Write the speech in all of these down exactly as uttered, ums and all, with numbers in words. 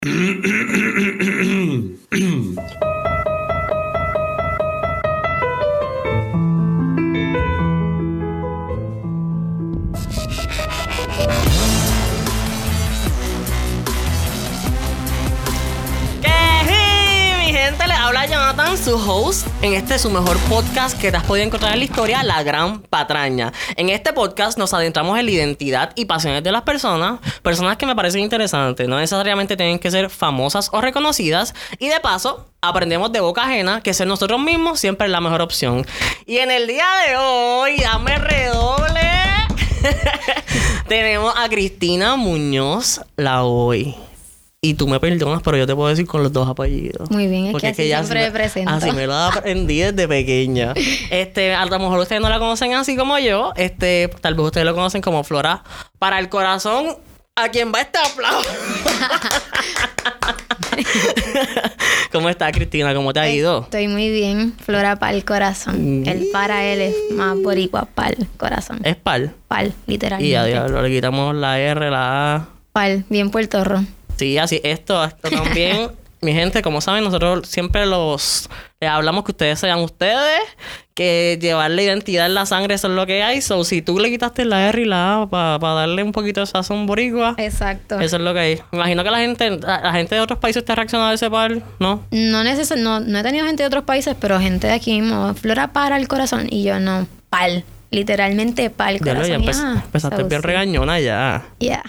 Habla Jonathan, su host, en este su mejor podcast que te has podido encontrar en la historia, La Gran Patraña. En este podcast nos adentramos en la identidad y pasiones de las personas, personas que me parecen interesantes, no necesariamente tienen que ser famosas o reconocidas, y de paso aprendemos de boca ajena que ser nosotros mismos siempre es la mejor opción. Y en el día de hoy, dame redoble, tenemos a Cristina Muñoz Lavoy. Y tú me perdonas, pero yo te puedo decir con los dos apellidos. Muy bien, es porque que así es que siempre me presento. Así me lo aprendí desde pequeña. Este, a lo mejor ustedes no la conocen así como yo. Este, tal vez ustedes lo conocen como Flora para el corazón, a quien va este aplauso. ¿Cómo está, Cristina? ¿Cómo te ha ido? Estoy muy bien. Flora para el corazón. El para él es más boricua, para el corazón. ¿Es pal? Pal, literalmente. Y a diablo, le quitamos la R, la A. Pal, bien puertorro. Sí, así, esto, esto también, mi gente, como saben, nosotros siempre los les hablamos que ustedes sean ustedes, que llevar la identidad en la sangre, eso es lo que hay. So, si tú le quitaste la R y la A para pa darle un poquito de sazón boricua, exacto, eso es lo que hay. Me imagino que la gente, la, la gente de otros países te ha reaccionado a ese par, ¿no? No, neces- no, no he tenido gente de otros países, pero gente de aquí mismo, Flora para el corazón, y yo no, pal. Literalmente para el corazón. Ya, lo, ya empe- empezaste so, bien sí. regañona ya. Ya.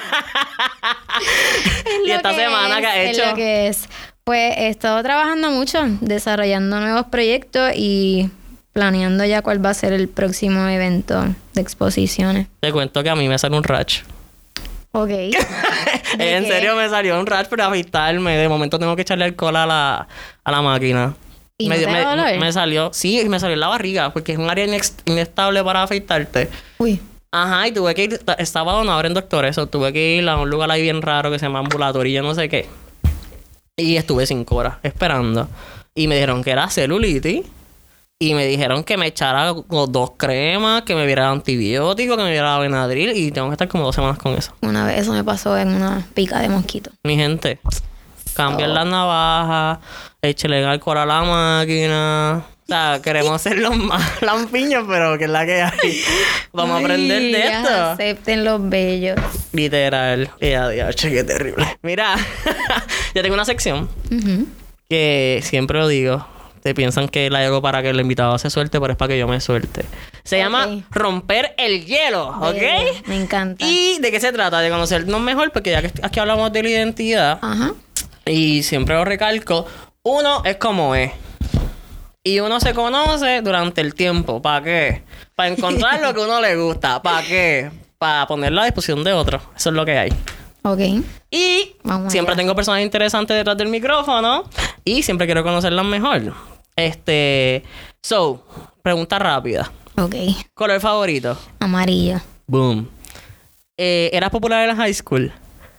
¿Y esta semana es, qué has hecho? Es lo que es. Pues he estado trabajando mucho, desarrollando nuevos proyectos y planeando ya cuál va a ser el próximo evento de exposiciones. Te cuento que a mí me salió un rash. Ok. En qué? serio me salió un rash para afeitarme. De momento tengo que echarle alcohol a la, a la máquina. ¿Y me, no te me, da dolor? me salió, sí, me salió en la barriga, porque es un área inex- inestable para afeitarte. Uy. Ajá, y tuve que ir, estaba donde abren doctores, eso, tuve que ir a un lugar ahí bien raro que se llama ambulatorio, yo no sé qué. Y estuve cinco horas esperando. Y me dijeron que era celulitis. Y me dijeron que me echara como dos cremas, que me viera antibiótico, que me viera Benadryl. Y tengo que estar como dos semanas con eso. Una vez eso me pasó en una pica de mosquito. Mi gente, cambiar las navajas, échale alcohol a la máquina. O sea, queremos ser los más lampiños, pero que es la que hay. Vamos a aprender de ya esto. Acepten los bellos. Literal. Y adiós, qué terrible. Mira, yo tengo una sección Uh-huh. que siempre lo digo. Te piensan que la hago para que el invitado se suelte, pero es para que yo me suelte. Se Ok. llama Romper el Hielo, ¿ok? Bello. Me encanta. ¿Y de qué se trata? De conocernos mejor, porque ya que aquí hablamos de la identidad, Ajá. y siempre lo recalco, uno es como es. Y uno se conoce durante el tiempo. ¿Para qué? Para encontrar lo que uno le gusta. ¿Para qué? Para ponerlo a disposición de otro. Eso es lo que hay. Ok. Y Vamos siempre allá. tengo personas interesantes detrás del micrófono. Y siempre quiero conocerlas mejor. Este... So, pregunta rápida. Ok. ¿Color favorito? Amarillo. Boom. Eh, ¿Eras popular en la high school?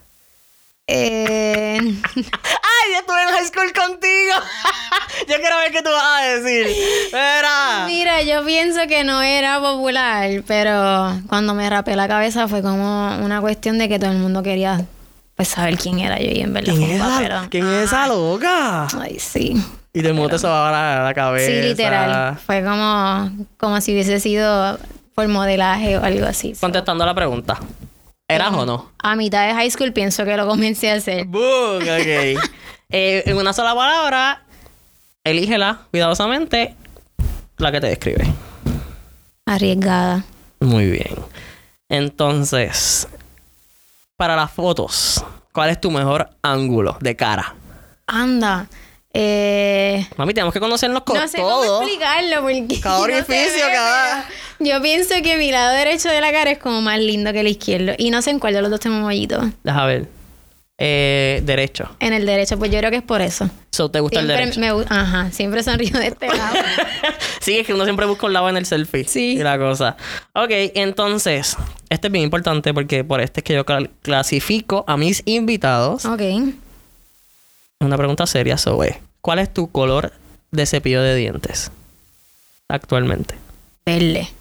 Eh... ¡Ay! Yo estuve en high school contigo. Yo quiero ver qué tú vas a decir. Era. Mira, yo pienso que no era popular, pero cuando me rapé la cabeza fue como una cuestión de que todo el mundo quería pues saber quién era yo y en verdad ¿Quién fue es un esa, papelón. ¿quién es esa loca? Ay, sí. Y de momento se va a la, la cabeza. Sí, literal. Fue como, como si hubiese sido por modelaje o algo así. Contestando la pregunta. ¿Eras o no? A mitad de high school pienso que lo comencé a hacer. Boom, ok. eh, en una sola palabra, elígela cuidadosamente la que te describe. Arriesgada. Muy bien. Entonces, para las fotos, ¿cuál es tu mejor ángulo de cara? Anda. Eh... Mami, tenemos que conocernos con No sé todo. cómo explicarlo porque Cada no se orificio, ve, cada- pero Yo pienso que mi lado derecho de la cara es como más lindo que el izquierdo. Y no sé en cuál de los dos tengo un hoyito. Deja ver. Eh, derecho. En el derecho, pues yo creo que es por eso. So, ¿te gusta Siempre el derecho? me gu- Ajá, siempre sonrío de este lado. Sí, es que uno siempre busca un lado en el selfie. Sí. Y la cosa. Ok, entonces, este es bien importante porque por este es que yo cl- clasifico a mis invitados. Ok. Una pregunta seria sobre ¿cuál es tu color de cepillo de dientes actualmente? Verde.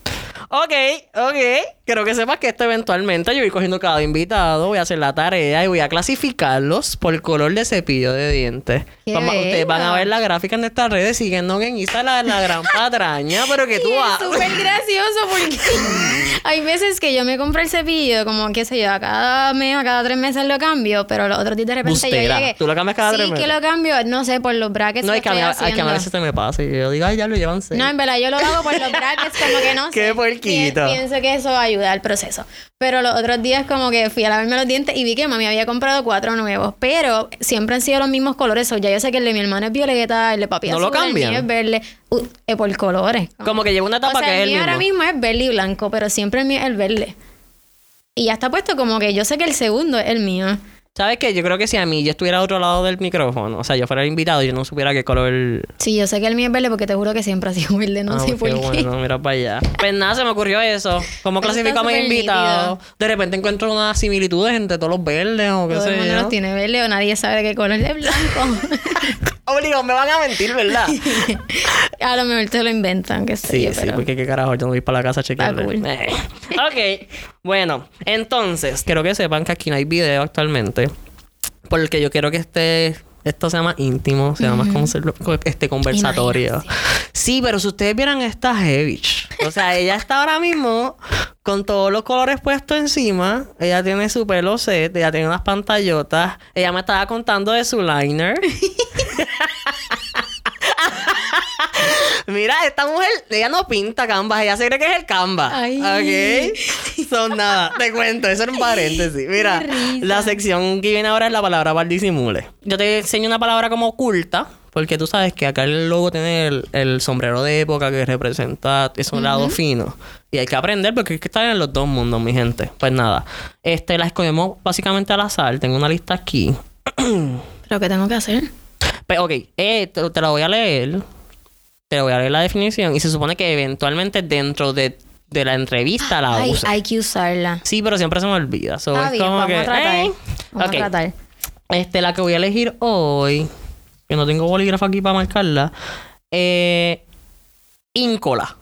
Ok, ok. Quiero que sepas que esto eventualmente yo voy cogiendo cada invitado, voy a hacer la tarea y voy a clasificarlos por color de cepillo de dientes. Qué Vamos, ustedes van a bello. ver la gráfica en nuestras redes, siguiendo en Insta la, la gran patraña, pero que tú Y es vas. súper gracioso porque hay veces que yo me compro el cepillo, como qué sé yo, a cada mes, a cada tres meses lo cambio, pero los otros días de repente Bustera. yo llegué. ¿Tú lo cambias cada sí, tres meses? Sí, que lo cambio, no sé, por los brackets No, que es que a estoy mí a- es que a haciendo. veces se me pasa y yo digo, ay, ya lo llevan seis. No, en verdad yo lo hago por los brackets, como que no Qué sé. puerquito. Pi- Pienso que eso ayuda al proceso. Pero los otros días como que fui a lavarme los dientes y vi que mami había comprado cuatro nuevos. Pero siempre han sido los mismos colores. O ya yo sé que el de mi hermano es violeta, el de papi ¿No azul, lo cambian? el mío es verde. Uh, eh, por colores. Como que lleva una etapa o sea, que es el el mío mismo. ahora mismo es verde y blanco, pero siempre el mío es el verde. Y ya está puesto como que yo sé que el segundo es el mío. ¿Sabes qué? Yo creo que si a mí yo estuviera al otro lado del micrófono, o sea, yo fuera el invitado y yo no supiera qué color... Sí, yo sé que el mío es verde porque te juro que siempre ha sido verde, no Ah, sé pues por qué qué. bueno, mira para allá. Pues nada, se me ocurrió eso. ¿Cómo Eso clasifico a está mis súper invitados? De repente encuentro unas similitudes entre todos los verdes o qué Todo el sé mundo yo. los tiene verde o nadie sabe de qué color es blanco. Obligado, me van a mentir, ¿verdad? A lo mejor te lo inventan, qué sé Sí, yo, sí, pero... porque qué carajo, yo no voy para la casa a chequearle. cool. Eh. Ok, bueno, entonces, quiero que sepan que aquí no hay video actualmente. Porque yo quiero que este... Esto sea más íntimo, sea más conser- este conversatorio. Sí, pero si ustedes vieran esta heavy. O sea, ella está ahora mismo con todos los colores puestos encima. Ella tiene su pelo set, ella tiene unas pantallotas. Ella me estaba contando de su liner. Mira, esta mujer, ella no pinta canvas, ella se cree que es el canvas. Ay. ¿Ok? Son nada. Te cuento, eso era un paréntesis. Mira, Qué risa. la sección que viene ahora es la palabra para el disimule. Yo te enseño una palabra como oculta, porque tú sabes que acá el logo tiene el, el sombrero de época que representa ese lado fino. Y hay que aprender porque hay que estar en los dos mundos, mi gente. Pues nada, este la escogemos básicamente al azar. Tengo una lista aquí. ¿Pero qué tengo que hacer? Pero, ok, eh, te, te la voy a leer. Te voy a leer la definición. Y se supone que eventualmente dentro de, de la entrevista la Ay, usa. hay que usarla. Sí, pero siempre se me olvida. So, Está es bien, como vamos que, a tratar. eh. Vamos Ok. a tratar. Este, la que voy a elegir hoy, que no tengo bolígrafo aquí para marcarla, eh, íncola.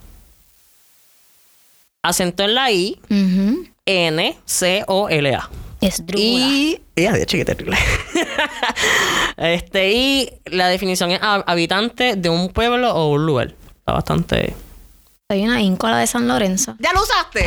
Acento en la I, Ujú. N, C, O, L, A. Es drújula. Y... Ya, de hecho, qué terrible. este, y la definición es hab- habitante de un pueblo o un lugar. Está bastante... Soy una íncola de San Lorenzo. ¡Ya lo usaste!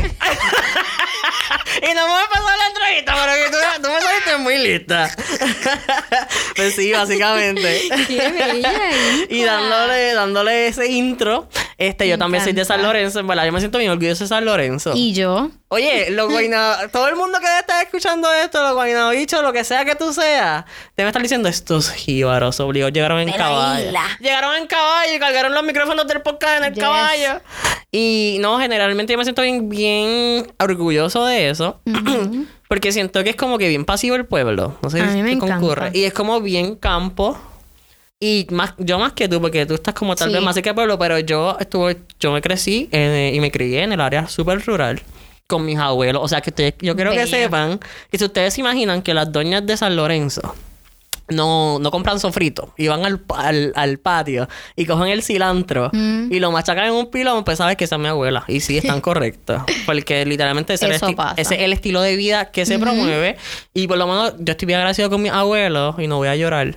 Y no me pasó la entrevista, pero que tú, tú me saliste muy lista. Pues sí, básicamente. ¡Qué bella! Y dándole, dándole ese intro, este, Me yo también soy de encanta. San Lorenzo, en verdad, yo me siento bien orgulloso de San Lorenzo. ¿Y yo? Oye, los guaynabichos, todo el mundo que esté escuchando esto, los guaynabichos, lo que sea que tú seas, te me están diciendo estos jíbaros obligados llegaron en De la caballo. isla. Llegaron en caballo y cargaron los micrófonos del podcast en el Yes. caballo. Y no, generalmente yo me siento bien, bien orgulloso de eso. Porque siento que es como que bien pasivo el pueblo. No sé A mí me qué encanta. concurre. Y es como bien campo. Y más, yo más que tú, porque tú estás como tal Sí. vez más cerca del pueblo, pero yo estuve, yo me crecí en- y me crié en el área súper rural con mis abuelos. O sea que ustedes, yo quiero que Bella. sepan que si ustedes se imaginan que las doñas de San Lorenzo no, no compran sofrito y van al, al, al patio y cogen el cilantro Mm. y lo machacan en un pilón, pues sabes que esa es mi abuela. Y sí, están correctos. Porque literalmente ese, es el Eso esti- pasa. ese es el estilo de vida que se promueve. Y por lo menos yo estoy bien agradecido con mis abuelos y no voy a llorar.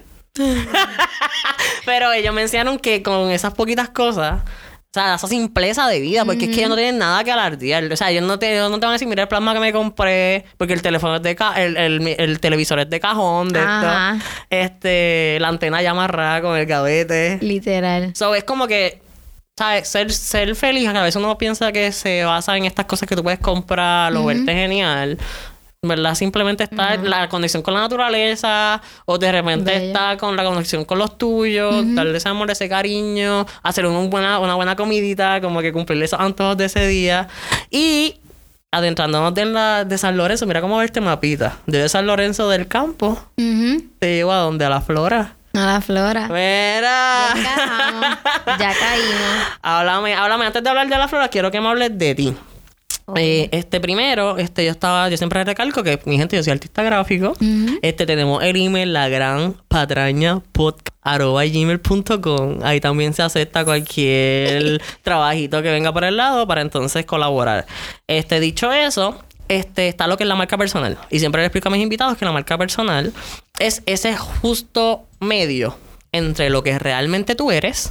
Pero ellos me enseñaron que con esas poquitas cosas, o sea, esa simpleza de vida, porque es que ellos no tienen nada que alardear. O sea, ellos no te, ellos no te van a decir, mira el plasma que me compré, porque el teléfono es de ca el, el, el televisor es de cajón, de Ajá. esto. Este, la antena ya amarrada con el gavete. Literal. So, es como que, ¿sabes? Ser, ser feliz, a veces uno piensa que se basa en estas cosas que tú puedes comprar o verte genial. ¿Verdad? Simplemente está la conexión con la naturaleza o de repente Bello. está con la conexión con los tuyos, darle ese amor, ese cariño, hacer una buena, una buena comidita, como que cumplirle esos antojos de ese día. Y adentrándonos de, la, de San Lorenzo, mira cómo verte mapita. Desde San Lorenzo del campo, Ujú. te llevo a donde, a la flora. A la flora. Mira. Ya encajamos. Ya caímos. háblame, háblame, antes de hablar de la flora, quiero que me hables de ti. Eh, este primero, este yo estaba, yo siempre recalco que mi gente, yo soy artista gráfico. Uh-huh. Este tenemos el email la gran patraña podcast arroba gmail punto com. Ahí también se acepta cualquier trabajito que venga por el lado para entonces colaborar. Este, dicho eso, este está lo que es la marca personal. Y siempre le explico a mis invitados que la marca personal es ese justo medio entre lo que realmente tú eres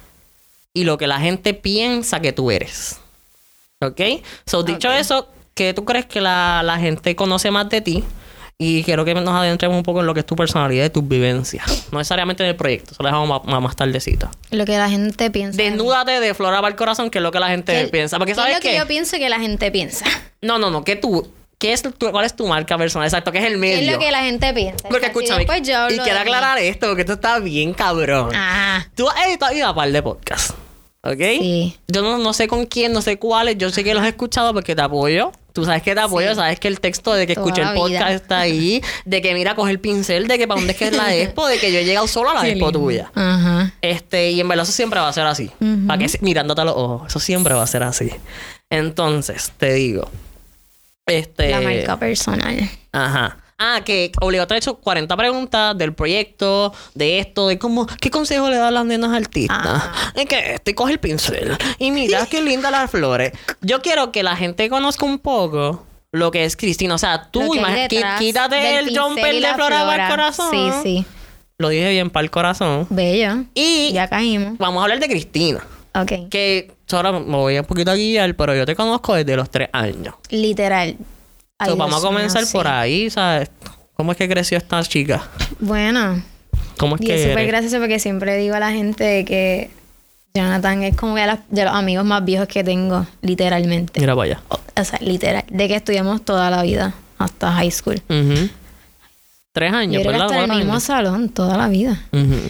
y lo que la gente piensa que tú eres. ¿Ok? So, dicho okay. eso, ¿qué tú crees que la, la gente conoce más de ti? Y quiero que nos adentremos un poco en lo que es tu personalidad y tus vivencias. No necesariamente en el proyecto, eso lo dejamos más, más tardecito. Lo que la gente piensa. Desnúdate de Flora para el corazón, que es lo que la gente ¿Qué, piensa. Porque ¿sabes qué? Es lo qué? que yo pienso que la gente piensa. No, no, no, que tú... ¿Qué es tu, ¿Cuál es tu marca personal? Exacto, ¿qué es el medio? ¿Qué es lo que la gente piensa? Porque escúchame, y, y quiero aclarar esto, porque esto está bien cabrón. Ajá. Tú has editado una par de podcasts. ¿Ok? Sí. Yo no, no sé con quién, no sé cuáles. Yo sé que los he escuchado porque te apoyo. Tú sabes que te apoyo. Sí. Sabes que el texto de que Toda escuché el podcast vida. Está ahí. De que mira, coge el pincel. De que para dónde es que es la expo. De que yo he llegado solo a la Qué expo lindo. Tuya. Ajá. Este, y en verdad eso siempre va a ser así. Uh-huh. Para que mirándote a los ojos. Eso siempre va a ser así. Entonces, te digo. Este... La marca personal. Ajá. Ah, que obligatorio he hecho cuarenta preguntas del proyecto, de esto, de cómo, ¿qué consejo le da a las nenas artistas? Ah. Es que esto, y coge el pincel. Y mira qué lindas las flores. Yo quiero que la gente conozca un poco lo que es Cristina. O sea, tú imagínate, quítate el jumper de Flora para el corazón. Sí, sí. Lo dije bien, para el corazón. Bello. Y ya caímos. Vamos a hablar de Cristina. Ok. Que ahora me voy un poquito a guiar, pero yo te conozco desde los tres años. Literal. Ay, so, vamos a comenzar mío, por sí. ahí, ¿sabes? ¿Cómo es que creció esta chica? Bueno. ¿Cómo es y que es súper gracioso porque siempre digo a la gente que Jonathan es como de los, de los amigos más viejos que tengo, literalmente. Mira para allá. O, o sea, literal. De que estudiamos toda la vida, hasta high school. Uh-huh. Tres años, Yo ¿verdad? Hasta el mismo años. salón, toda la vida. Uh-huh.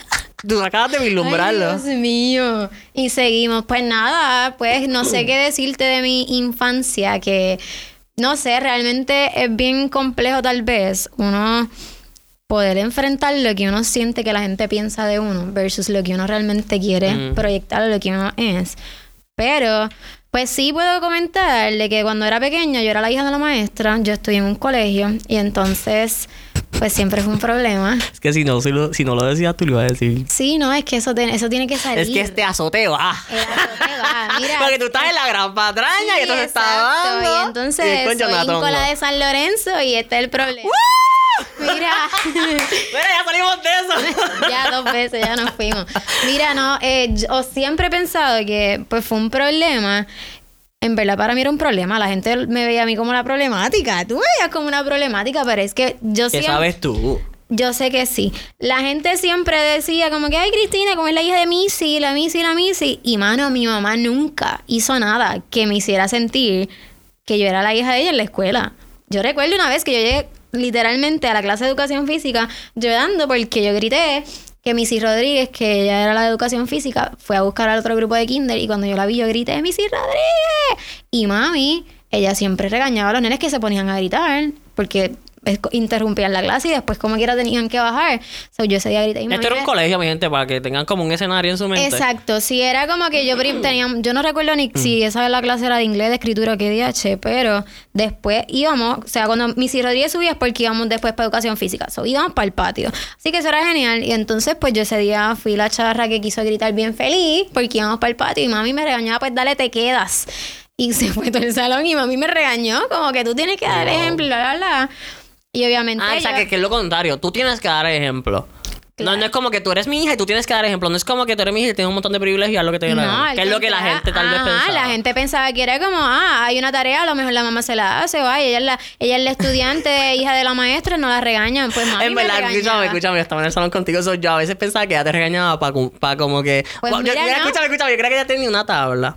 Tú acabas de vislumbrarlo. Ay, Dios mío. Y seguimos. Pues nada, pues no sé qué decirte de mi infancia, que... No sé, realmente es bien complejo tal vez uno poder enfrentar lo que uno siente que la gente piensa de uno versus lo que uno realmente quiere mm. proyectar, lo que uno es. Pero, pues sí puedo comentar de que cuando era pequeña yo era la hija de la maestra, yo estudié en un colegio y entonces... Pues siempre fue un problema. Es que si no, si, lo, si no lo decías, tú lo ibas a decir. Sí, no, es que eso, te, eso tiene que salir. Es que este azote va. El azote va, mira. Porque tú estás en la gran patraña sí, y entonces estás dando. Y entonces y soy Íncola de San Lorenzo y este es el problema. ¡Uh! Mira. Mira, ya salimos de eso. Ya dos veces, ya nos fuimos. Mira, no, eh, yo siempre he pensado que pues fue un problema. En verdad, para mí era un problema. La gente me veía a mí como la problemática. Tú me veías como una problemática, pero es que yo ¿Qué siempre... sabes tú? Yo sé que sí. La gente siempre decía como que, ay, Cristina, como es la hija de Missy, la Missy, la Missy. Y, mano, mi mamá nunca hizo nada que me hiciera sentir que yo era la hija de ella en la escuela. Yo recuerdo una vez que yo llegué literalmente a la clase de educación física llorando porque yo grité... que Missy Rodríguez, que ella era la de educación física, fue a buscar al otro grupo de kinder y cuando yo la vi yo grité ¡Missy Rodríguez! Y mami, ella siempre regañaba a los nenes que se ponían a gritar porque interrumpían la clase y después como quiera tenían que bajar. So, yo ese día grité. Y Esto era un colegio, mi gente, para que tengan como un escenario en su mente. Exacto. Sí, era como que yo tenía... Yo no recuerdo ni si esa la clase era de inglés, de escritura, qué D H, pero después íbamos... O sea, cuando Missy Rodríguez subía es porque íbamos después para educación física. So, íbamos para el patio. Así que eso era genial. Y entonces, pues yo ese día fui la charra que quiso gritar bien feliz porque íbamos para el patio y mami me regañaba, pues dale, te quedas. Y se fue todo el salón y mami me regañó como que tú tienes que dar no. ejemplo, bla, bla, bla. Y obviamente... Ah, o sea, yo... que, que es lo contrario. Tú tienes que dar ejemplo. Claro. No, no es como que tú eres mi hija y tú tienes que dar ejemplo. No es como que tú eres mi hija y tienes un montón de privilegios y haz lo que te dé la gana. Que es lo que la gente tal vez pensaba. Ah, la gente pensaba que era como, ah, hay una tarea, a lo mejor la mamá se la hace, o ay, ella es la, ella es la estudiante, hija de la maestra, no la regañan. Pues mami en verdad, me escúchame, escúchame, yo estaba en el salón contigo. So, yo a veces pensaba que ella te regañaba para pa como que... Pues well, mira, yo, yo, ¿no? Escúchame, escúchame, yo creo que ella tenía una tabla.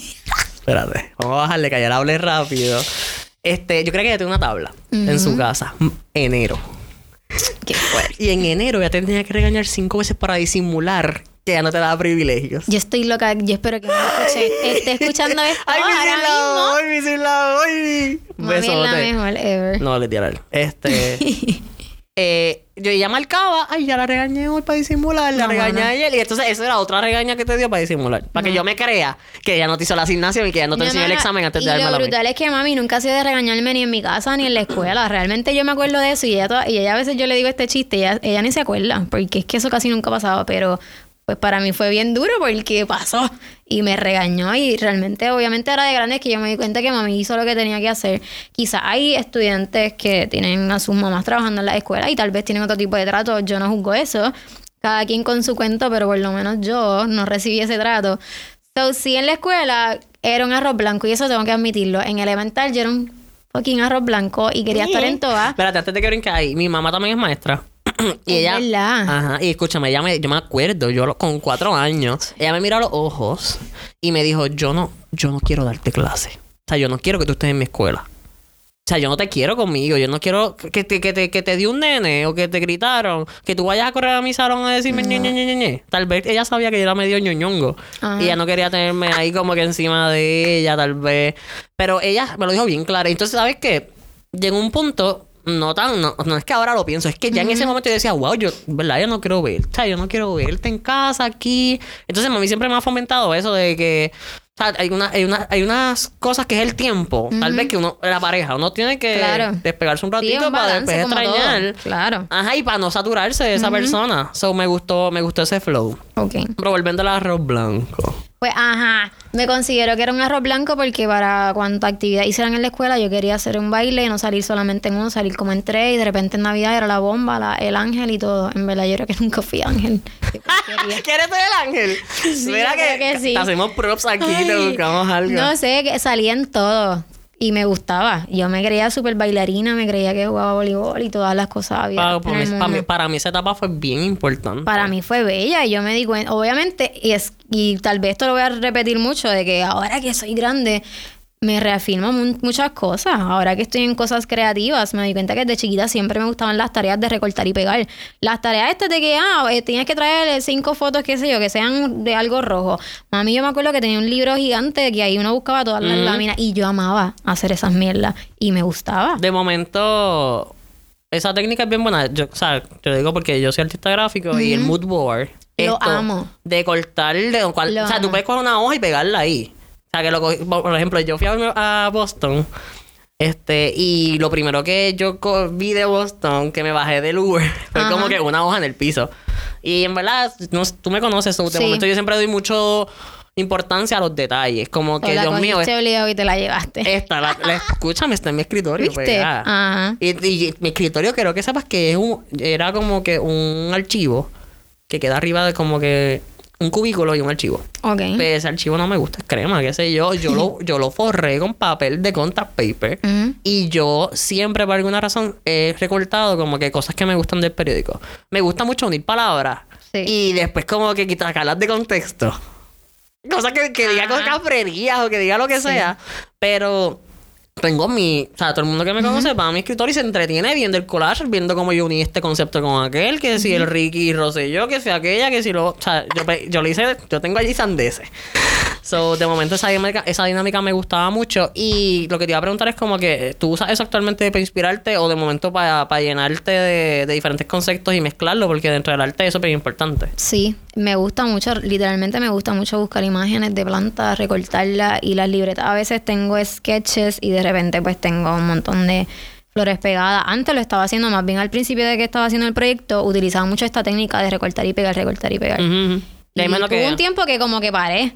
Espérate, vamos a bajarle que ella la hable rápido. Este, yo creo que ella tiene una tabla uh-huh. en su casa. Enero. Qué fuerte. Y en enero ya tenía que regañar cinco veces para disimular que ya no te daba privilegios. Yo estoy loca. Yo espero que me escuche, esté escuchando esto ay, ahora mismo. Ay, mi la ay. Mami es la mejor ever. No, literal. Este... eh, yo ella marcaba, ay, ya la regañé hoy para disimular, la No, regañé no. ayer. Y entonces esa era otra regaña que te dio para disimular. Para No. que yo me crea que ella no te hizo la asignación y que ella no te Mi enseñó el mamá- examen antes y de darme lo la brutal es que mami nunca ha sido de regañarme ni en mi casa ni en la escuela. Realmente yo me acuerdo de eso y ella, toda- y ella a veces yo le digo este chiste y ella, ella ni se acuerda porque es que eso casi nunca pasaba, pero pues para mí fue bien duro porque pasó y me regañó y realmente obviamente ahora de grande es que yo me di cuenta que mami hizo lo que tenía que hacer. Quizás hay estudiantes que tienen a sus mamás trabajando en la escuela y tal vez tienen otro tipo de trato, yo no juzgo eso. Cada quien con su cuento, pero por lo menos yo no recibí ese trato. So, sí, en la escuela era un arroz blanco y eso tengo que admitirlo. En elemental yo era un fucking arroz blanco y quería estar en todas. Espérate, antes de que brinque ahí, mi mamá también es maestra. y Es ella. verdad. Ajá. Y escúchame, ella me, yo me acuerdo, yo lo- con cuatro años, ella me miró a los ojos y me dijo, yo no, yo no quiero darte clase. O sea, yo no quiero que tú estés en mi escuela. O sea, yo no te quiero conmigo. Yo no quiero que te, que te, que te dio un nene o que te gritaron. Que tú vayas a correr a mi salón a decirme ñe, ñe, ñe, ñe, ñe. Tal vez ella sabía que yo era medio ñoñongo. Ajá. Y ella no quería tenerme ahí como que encima de ella, tal vez. Pero ella me lo dijo bien claro. Entonces, ¿sabes qué? Llegó un punto... No tan, no, no es que ahora lo pienso, es que ya en ese momento yo decía, wow, yo, ¿verdad? Yo no quiero ver, o sea, yo no quiero verte en casa aquí. Entonces, mami siempre me ha fomentado eso de que, o sea, hay, una, hay, una, hay unas cosas que es el tiempo, tal vez que uno, la pareja, uno tiene que Claro. despegarse un Sí, ratito un para balance después como extrañar. todo. Claro. Ajá, y para no saturarse de esa persona. So, me gustó, me gustó ese flow. Ok. Pero volviendo al arroz blanco. Pues, ajá, me considero que era un arroz blanco porque para cuanta actividad hicieran en la escuela yo quería hacer un baile y no salir solamente en uno, salir como en tres y de repente en Navidad era la bomba, la, el ángel y todo. En verdad yo creo que nunca fui ángel. Qué porquería. ¿Quieres ser el ángel? Sí, Mira yo que, creo que sí. te hacemos props aquí, Ay, te buscamos algo. No sé, que salía en todo y me gustaba. Yo me creía súper bailarina, me creía que jugaba voleibol y todas las cosas había Pa- en para, el mí, para, mundo. mí, para mí esa etapa fue bien importante. Para mí fue bella y yo me di cuenta, obviamente, y, es, y tal vez esto lo voy a repetir mucho, de que ahora que soy grande me reafirmo mu- muchas cosas. Ahora que estoy en cosas creativas, me di cuenta que desde chiquita siempre me gustaban las tareas de recortar y pegar. Las tareas estas de que, ah, eh, tienes que traer cinco fotos, qué sé yo, que sean de algo rojo. Mami, yo me acuerdo que tenía un libro gigante que ahí uno buscaba todas las Ujú. láminas y yo amaba hacer esas mierdas y me gustaba. De momento, esa técnica es bien buena. Yo, o sea, yo digo porque yo soy artista gráfico y el mood board. Lo esto amo. De cortar, de cual, Lo o sea, tú amo. puedes coger una hoja y pegarla ahí. O sea, que lo cogí, por ejemplo, yo fui a, a Boston. Este, y lo primero que yo co- vi de Boston, que me bajé del Uber, fue Ajá. como que una hoja en el piso. Y en verdad, no, tú me conoces, so, de Sí. momento yo siempre doy mucho importancia a los detalles. Como que, O la Dios mío, cogiste obligado y te la llevaste. esta, la, la- escúchame, está en mi escritorio. ¿Viste? pegada. Ajá. Y, y mi escritorio, quiero que sepas que es un, era como que un archivo que queda arriba de como que un cubículo y un archivo. Ok. Pero ese archivo no me gusta, es crema, qué sé yo. Yo lo, yo lo forré con papel de contact paper. Ujú. Y yo siempre, por alguna razón, he recortado como que cosas que me gustan del periódico. Me gusta mucho unir palabras. Sí. Y después como que quitarlas de contexto. Cosas que, que diga con cafrerías o que diga lo que Sí. sea. Pero tengo mi... O sea, todo el mundo que me conoce va a mi escritorio y se entretiene viendo el collage, viendo cómo yo uní este concepto con aquel, que si el Ricky Rosselló, que si aquella, que si lo... O sea, yo, pe- yo le hice... Yo tengo allí sandeces. So, de momento esa dinámica, esa dinámica me gustaba mucho. Y lo que te iba a preguntar es como que tú usas eso actualmente para inspirarte o de momento para, para llenarte de, de diferentes conceptos y mezclarlo, porque dentro del arte eso es bien importante. Sí, me gusta mucho, literalmente me gusta mucho buscar imágenes de plantas, recortarlas y las libretas. A veces tengo sketches y de repente pues tengo un montón de flores pegadas. Antes lo estaba haciendo más bien al principio de que estaba haciendo el proyecto, utilizaba mucho esta técnica de recortar y pegar, recortar y pegar. Ujú, ujú. Y ahí me lo tuve que- un tiempo que como que paré.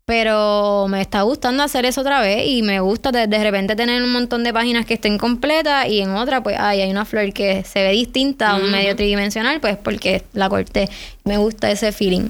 Pero me está gustando hacer eso otra vez y me gusta de, de repente tener un montón de páginas que estén completas y en otra pues ay, hay una flor que se ve distinta, un medio tridimensional, pues porque la corté. Me gusta ese feeling.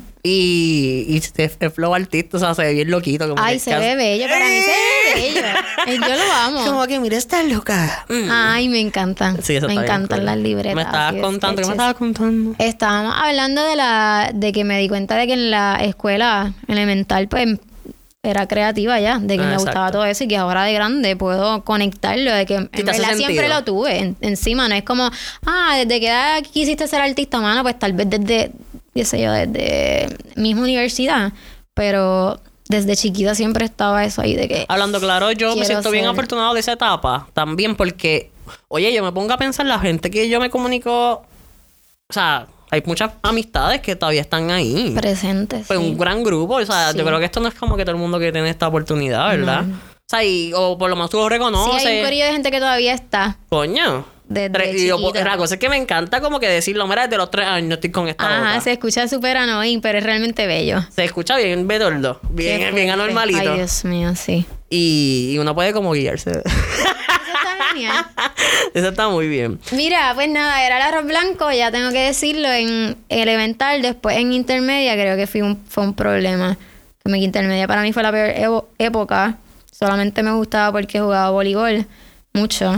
Y, y este- el flow artista, o sea, se ve bien loquito. Como Ay, que se casi- ve bello, para mí se ve bello. Eh, Yo lo amo. Como que mira esta loca. Mm. Ay, me encantan. Sí, eso me está bien encantan cool. las libretas. Me estabas y de contando, ¿qué me sketches. estabas contando? Estábamos hablando de la de que me di cuenta de que en la escuela elemental pues era creativa ya, de que Ah, me exacto. gustaba todo eso y que ahora de grande puedo conectarlo, de que en Sí, te hace verdad siempre sentido. lo tuve en- encima, no es como, ah, desde que edad quisiste ser artista, mano, pues tal vez desde, qué sé yo, desde misma universidad, pero desde chiquita siempre estaba eso ahí de que Hablando claro, yo me Quiero siento bien ser- afortunado de esa etapa también porque, oye, yo me pongo a pensar la gente que yo me comunico o sea, hay muchas amistades que todavía están ahí. Presentes. Pues sí. un gran grupo. O sea, Sí. yo creo que esto no es como que todo el mundo que tiene esta oportunidad, ¿verdad? No. O sea, y, o por lo menos tú lo reconoces. Sí, hay un corillo de gente que todavía está. Coño. Desde Tre- y yo, chiquito. la cosa es que me encanta como que decirlo, mira, desde los tres años estoy con esta Ajá, boca. se escucha súper annoying, pero es realmente bello. Se escucha bien bedordo, Qué bien, bien fuerte. anormalito. Ay, Dios mío, sí. Y, y uno puede como guiarse. Eso está genial. Eso está muy bien. Mira, pues nada, era el arroz blanco, ya tengo que decirlo, en elemental, después en intermedia creo que fui un, fue un problema. Como que intermedia para mí fue la peor evo- época. Solamente me gustaba porque jugaba voleibol mucho.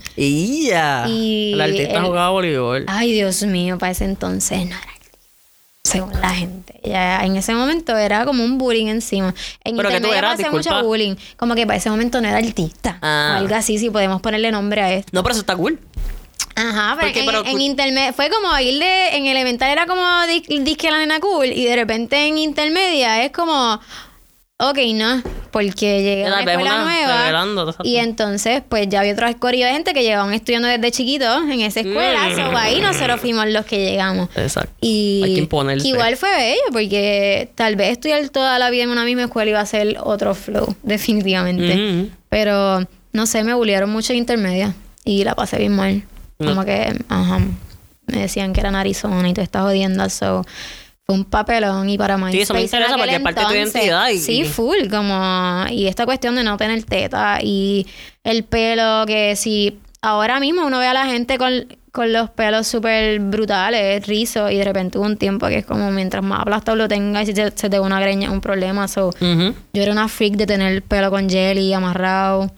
Y ya. Y el artista el- jugaba voleibol. Ay, Dios mío, para ese entonces no era según la gente. Ya en ese momento era como un bullying encima. En Pero que tú intermedia eras, pasé disculpa. mucho bullying. Como que para ese momento no era artista. Ah. O algo así, si podemos ponerle nombre a esto. No, pero eso está cool. Ajá, pero, Porque, en, pero en cu- intermedia fue como ir de, en elemental era como di- disque la nena cool y de repente en intermedia es como, ok, no, porque llegué a Tal una vez escuela una nueva revelando, exacto. y entonces pues ya había otro corillo de gente que llevaban estudiando desde chiquitos en esa escuela, Mm. so ahí nosotros fuimos los que llegamos. Exacto. Y Hay que imponerse. que igual fue bello porque tal vez estudiar toda la vida en una misma escuela iba a ser otro flow, definitivamente. Ujú. Pero no sé, me bullearon mucho en intermedia y la pasé bien mal. No. Como que, ajá, me decían que era narizona y tú estás jodiendo, so fue un papelón y para MySpace eso me interesa en aquel porque es parte de tu entonces, identidad y- sí, y- full, como, y esta cuestión de no tener teta y el pelo que si ahora mismo uno ve a la gente con, con los pelos súper brutales, rizos, y de repente hubo un tiempo que es como mientras más aplastado lo tengas y si se, se te va una greña es un problema, so Ujú. yo era una freak de tener el pelo con jelly amarrado.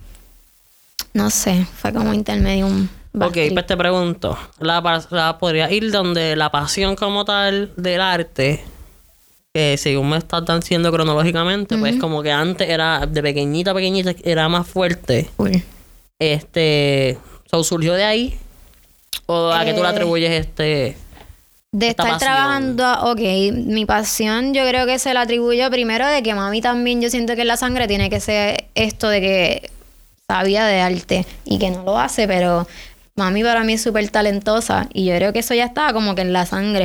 No sé, fue como intermedio un bad Ok, trip. pues te pregunto, la, pa- la podría ir donde la pasión como tal del arte, que según me estás diciendo cronológicamente, pues como que antes era de pequeñita a pequeñita era más fuerte. Cool. Este, so, ¿surgió de ahí? ¿O a qué tú le Eh, atribuyes este? De esta estar pasión? trabajando, ok, mi pasión yo creo que se la atribuyo primero de que mami también yo siento que en la sangre tiene que ser esto de que sabía de arte y que no lo hace, pero mami para mí es súper talentosa y yo creo que eso ya estaba como que en la sangre.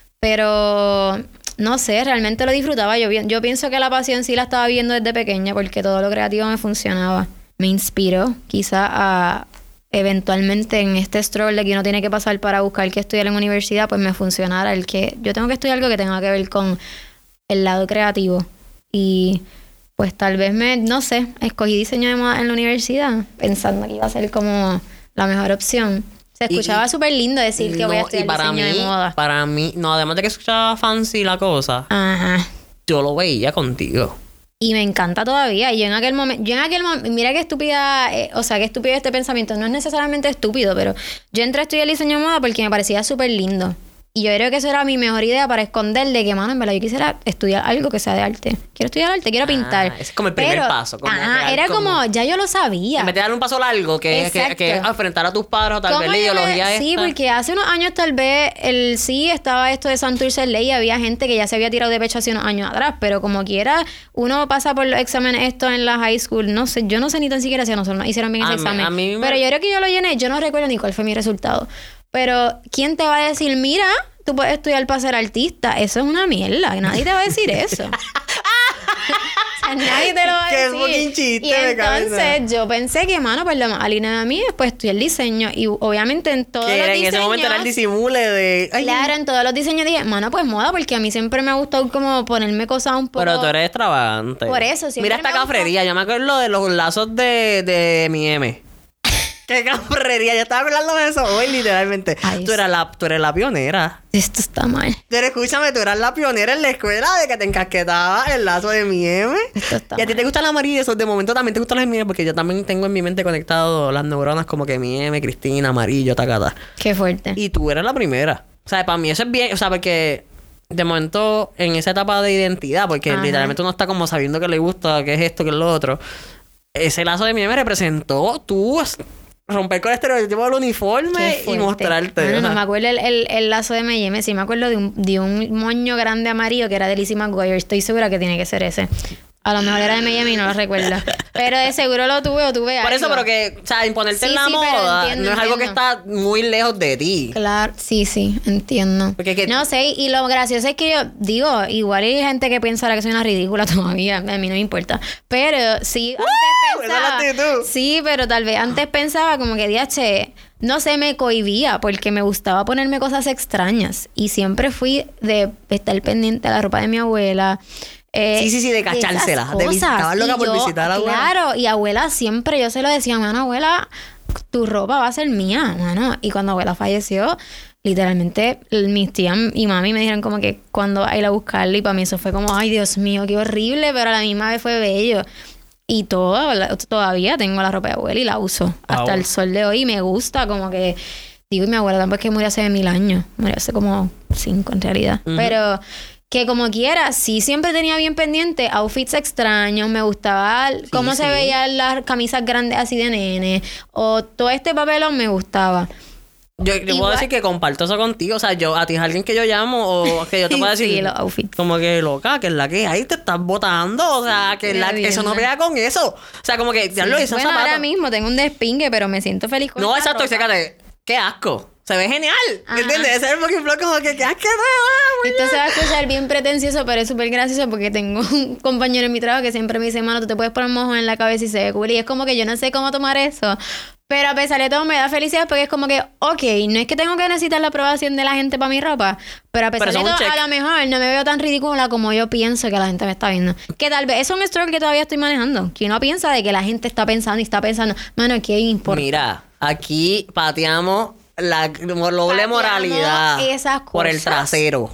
Pero no sé, realmente lo disfrutaba. Yo, pi- yo pienso que la pasión sí la estaba viendo desde pequeña porque todo lo creativo me funcionaba. Me inspiró quizá a eventualmente en este stroll de que uno tiene que pasar para buscar que estudiar en universidad, pues me funcionara el que yo tengo que estudiar algo que tenga que ver con el lado creativo. Y pues tal vez me, no sé, escogí diseño de moda en la universidad pensando que iba a ser como la mejor opción. Se Y- escuchaba y- súper lindo decir que voy a No, estudiar y para diseño mí, de moda. para mí, no, además de que escuchaba fancy la cosa, Ajá. yo lo veía contigo. Y me encanta todavía. Y yo en aquel momento, yo en aquel momento, mira qué estúpida, eh, o sea, qué estúpido este pensamiento. No es necesariamente estúpido, pero yo entré a estudiar diseño de moda porque me parecía súper lindo. Y yo creo que eso era mi mejor idea para esconder de que, mano, en verdad yo quisiera estudiar algo que sea de arte. Quiero estudiar arte, quiero pintar. ese es como el primer Pero, paso, como ajá, crear era como, como- ya yo lo sabía. En vez de dar un paso largo, que es que, Exacto. que es enfrentar a tus padres o tal vez ¿Cómo la yo me- ideología Sí, esta. porque hace unos años tal vez el sí estaba esto de Santurce Ley y había gente que ya se había tirado de pecho hace unos años atrás, pero como quiera, uno pasa por los exámenes esto en la high school, no sé, yo no sé ni tan siquiera si a nosotros nos hicieron bien ese A mí- examen. a mí me- Pero yo creo que yo lo llené, yo no recuerdo ni cuál fue mi resultado. Pero, ¿quién te va a decir, mira, tú puedes estudiar para ser artista? Eso es una mierda, nadie te va a decir eso. O sea, nadie te lo va a Qué decir. fucking chiste y de entonces cabeza. yo pensé que, mano, pues lo más alineado a mí es pues estudiar diseño. Y obviamente en todos que los era- en diseños... ese momento era el disimule de... ay, Claro, en todos los diseños dije, mano, pues moda, porque a mí siempre me ha gustado como ponerme cosas un poco... Pero tú eres extravagante. Por eso, siempre Mira esta me gusta- cafrería. Yo me acuerdo de los lazos de, de mi M. Qué cafrería. Yo estaba hablando de eso hoy, literalmente. Ay, tú, eras la, tú eres la pionera. Esto está mal. Pero escúchame, tú eras la pionera en la escuela de que te encasquetaba el lazo de mi M. Esto está Y a ti mal. te gusta el amarillo, eso de momento también te gustan los M M, porque yo también tengo en mi mente conectado las neuronas como que mi M, Cristina, amarillo, tacata. Qué fuerte. Y tú eres la primera. O sea, para mí eso es bien, o sea, porque de momento en esa etapa de identidad, porque Ajá. literalmente uno está como sabiendo que le gusta, que es esto, que es lo otro. Ese lazo de mi M representó tú romper con el estereotipo del uniforme Qué y fuerte. mostrarte. Bueno, o sea, no me acuerdo el, el, el lazo de M y M, sí me acuerdo de un, de un moño grande amarillo que era de Lizzie McGuire. Estoy segura que tiene que ser ese. A lo mejor era de M y M y no lo recuerdo. Pero de seguro lo tuve o tuve algo. Por eso, pero que, o sea, imponerte Sí, en la sí, pero moda entiendo, no es algo que entiendo. está muy lejos de ti. Claro, sí, sí, entiendo. Porque que- No sé, y lo gracioso es que yo digo, igual hay gente que pensará que soy una ridícula todavía, a mí no me importa. Pero sí, antes esa es la pensaba. actitud. Sí, pero tal vez antes pensaba como que, diache, no sé, me cohibía porque me gustaba ponerme cosas extrañas. Y siempre fui de estar pendiente de la ropa de mi abuela. Eh, Sí, sí, sí, de esas cachársela, de cosas. visitar loca Y por yo, visitar a la abuela. Claro, y abuela siempre, yo se lo decía, mano, abuela, tu ropa va a ser mía, mano. Y cuando abuela falleció, literalmente mis tías y mami me dijeron como que cuando a ir a buscarla, y para mí eso fue como, ay, Dios mío, qué horrible, pero a la misma vez fue bello. Y todo, la- todavía tengo la ropa de abuela y la uso hasta Wow. el sol de hoy y me gusta como que... Digo, y mi abuela tampoco es que murió hace mil años, murió hace como cinco en realidad. Ujú. Pero que como quiera, sí siempre tenía bien pendiente outfits extraños, me gustaba cómo se sí. veían las camisas grandes así de nene, o todo este papelón me gustaba. Yo, yo puedo Igual- decir que comparto eso contigo. O sea, yo a ti es alguien que yo llamo o que yo te puedo decir. Sí, los outfits. Como que loca, que es la que ahí te estás botando. O sea, que es la, Qué eso no bien. pega con eso. O sea, como que ya lo hizo Bueno, zapato. ahora mismo tengo un despingue, pero me siento feliz con No, esta exacto, y ropa. sécate. Qué asco. Se ve genial. Ajá. ¿Entiendes? Ese es el fucking flow como que qué asco. ah, muy Esto se va a escuchar bien pretencioso, pero es súper gracioso porque tengo un compañero en mi trabajo que siempre me dice, mano, tú te puedes poner mojón en la cabeza y se ve cool. Y es como que yo no sé cómo tomar eso. Pero a pesar de todo me da felicidad porque es como que, ok, no es que tengo que necesitar la aprobación de la gente para mi ropa, pero a pesar Pero de eso es todo, un check. a lo mejor no me veo tan ridícula como yo pienso que la gente me está viendo. Que tal vez eso es un struggle que todavía estoy manejando. Que uno piensa de que la gente está pensando y está pensando, mano, ¿qué importa? Mira, aquí pateamos la doble Pateamos moralidad esas por el cosas. trasero.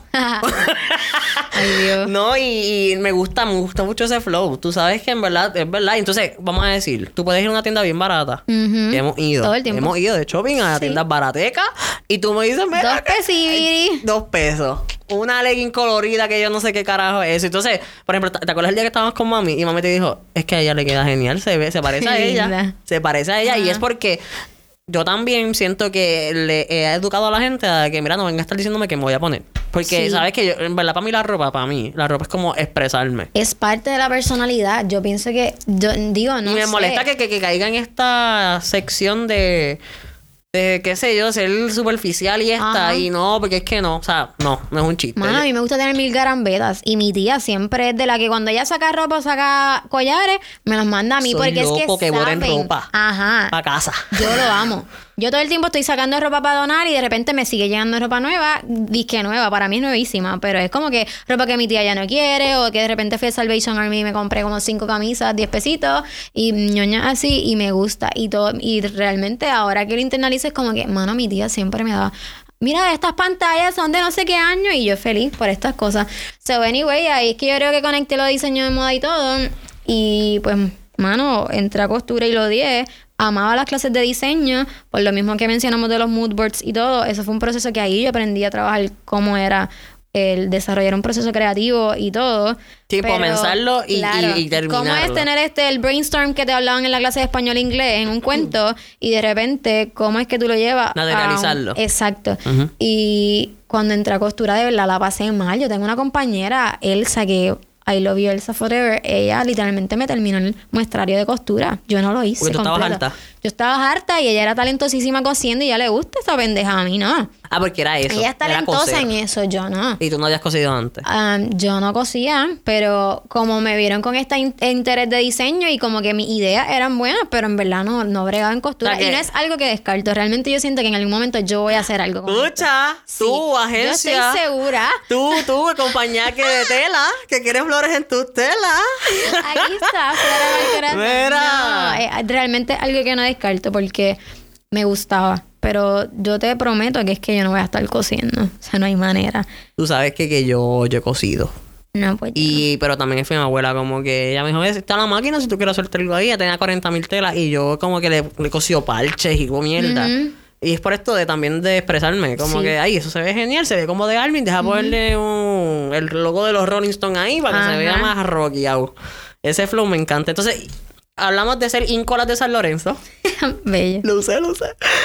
Ay, Dios. No, y, y me gusta, me gusta mucho ese flow. Tú sabes que en verdad, es verdad. Entonces, vamos a decir, tú puedes ir a una tienda bien barata. Ujú. Y hemos ido. Todo el tiempo. Hemos ido de shopping a Sí. tiendas baratecas. Y tú me dices, mira. Dos que- pesibiri. Dos pesos. Una legging colorida que yo no sé qué carajo es eso. Entonces, por ejemplo, ¿te acuerdas el día que estábamos con mami? Y mami te dijo, es que a ella le queda genial, se ve, se parece a Qué ella. linda. Se parece a ella. Y Ajá. es porque yo también siento que le he educado a la gente a que, mira, no venga a estar diciéndome que me voy a poner. Porque, Sí. ¿sabes que yo, en verdad, para mí la ropa, para mí, la ropa es como expresarme. Es parte de la personalidad. Yo pienso que, yo digo, no y me sé. molesta que, que, que caiga en esta sección de, de, qué sé yo, ser superficial y esta. Ajá. Y no, porque es que no, o sea, no, no es un chiste. Mano, a mí me gusta tener mil garambetas. Y mi tía siempre es de la que cuando ella saca ropa o saca collares, me los manda a mí. Soy porque es loco que que boten saben. ropa. Ajá. Para casa. Yo lo amo. Yo todo el tiempo estoy sacando ropa para donar y de repente me sigue llegando ropa nueva, disque nueva, para mí es nuevísima, pero es como que ropa que mi tía ya no quiere o que de repente fui a Salvation Army y me compré como cinco camisas, diez pesitos y ñoña así y me gusta y todo y realmente ahora que lo internalizo es como que, mano, mi tía siempre me daba mira, estas pantallas son de no sé qué año y yo feliz por estas cosas. So anyway, ahí es que yo creo que conecté lo de diseño de moda y todo y pues, mano, entré a costura y lo odié. Amaba las clases de diseño, por lo mismo que mencionamos de los mood boards y todo. Eso fue un proceso que ahí yo aprendí a trabajar cómo era el desarrollar un proceso creativo y todo. Sí, Pero, comenzarlo y, claro, y, y terminarlo. ¿cómo es tener este el brainstorm que te hablaban en la clase de español e inglés en un cuento y de repente cómo es que tú lo llevas a un- Materializarlo. Exacto. Ujú. Y cuando entré a costura de verdad la pasé mal. Yo tengo una compañera, Elsa, que I love you, Elsa forever. Ella literalmente me terminó el muestrario de costura. Yo no lo hice. Porque tú estabas completo. harta. Yo estaba harta y ella era talentosísima cosiendo y ya le gusta esa pendeja. A mí no. Ah, porque era eso. ella es era talentosa coser. en eso, yo no. Y tú no habías cosido antes. Um, yo no cosía, pero como me vieron con este in- interés de diseño y como que mis ideas eran buenas, pero en verdad no, no bregaba en costura. O sea que- Y no es algo que descarto. Realmente yo siento que en algún momento yo voy a hacer algo con esto. Escucha, tú, Yo agencia. estoy segura. Tú, tú, compañía que de tela, que quieres flores en tus telas. Aquí está, Flora Valcorazón. Mira. No, es realmente algo que no descarto porque me gustaba. Pero yo te prometo que es que yo no voy a estar cosiendo. O sea, no hay manera. Tú sabes que, que yo, yo he cosido. No, pues. Y, pero también fue mi abuela, como que ella me dijo, "Oye, está la máquina si tú quieres hacerte algo ahí". Ella tenía cuarenta mil telas y yo como que le, le cosí parches y como mierda. Ujú. Y es por esto de también de expresarme. Como Sí. que, ay, eso se ve genial, se ve como de Armin. Deja ponerle un, el logo de los Rolling Stones ahí para que Ajá. se vea más rockeado. Ese flow me encanta. Entonces, hablamos de ser íncolas de San Lorenzo. Bello. Lo sé, lo sé.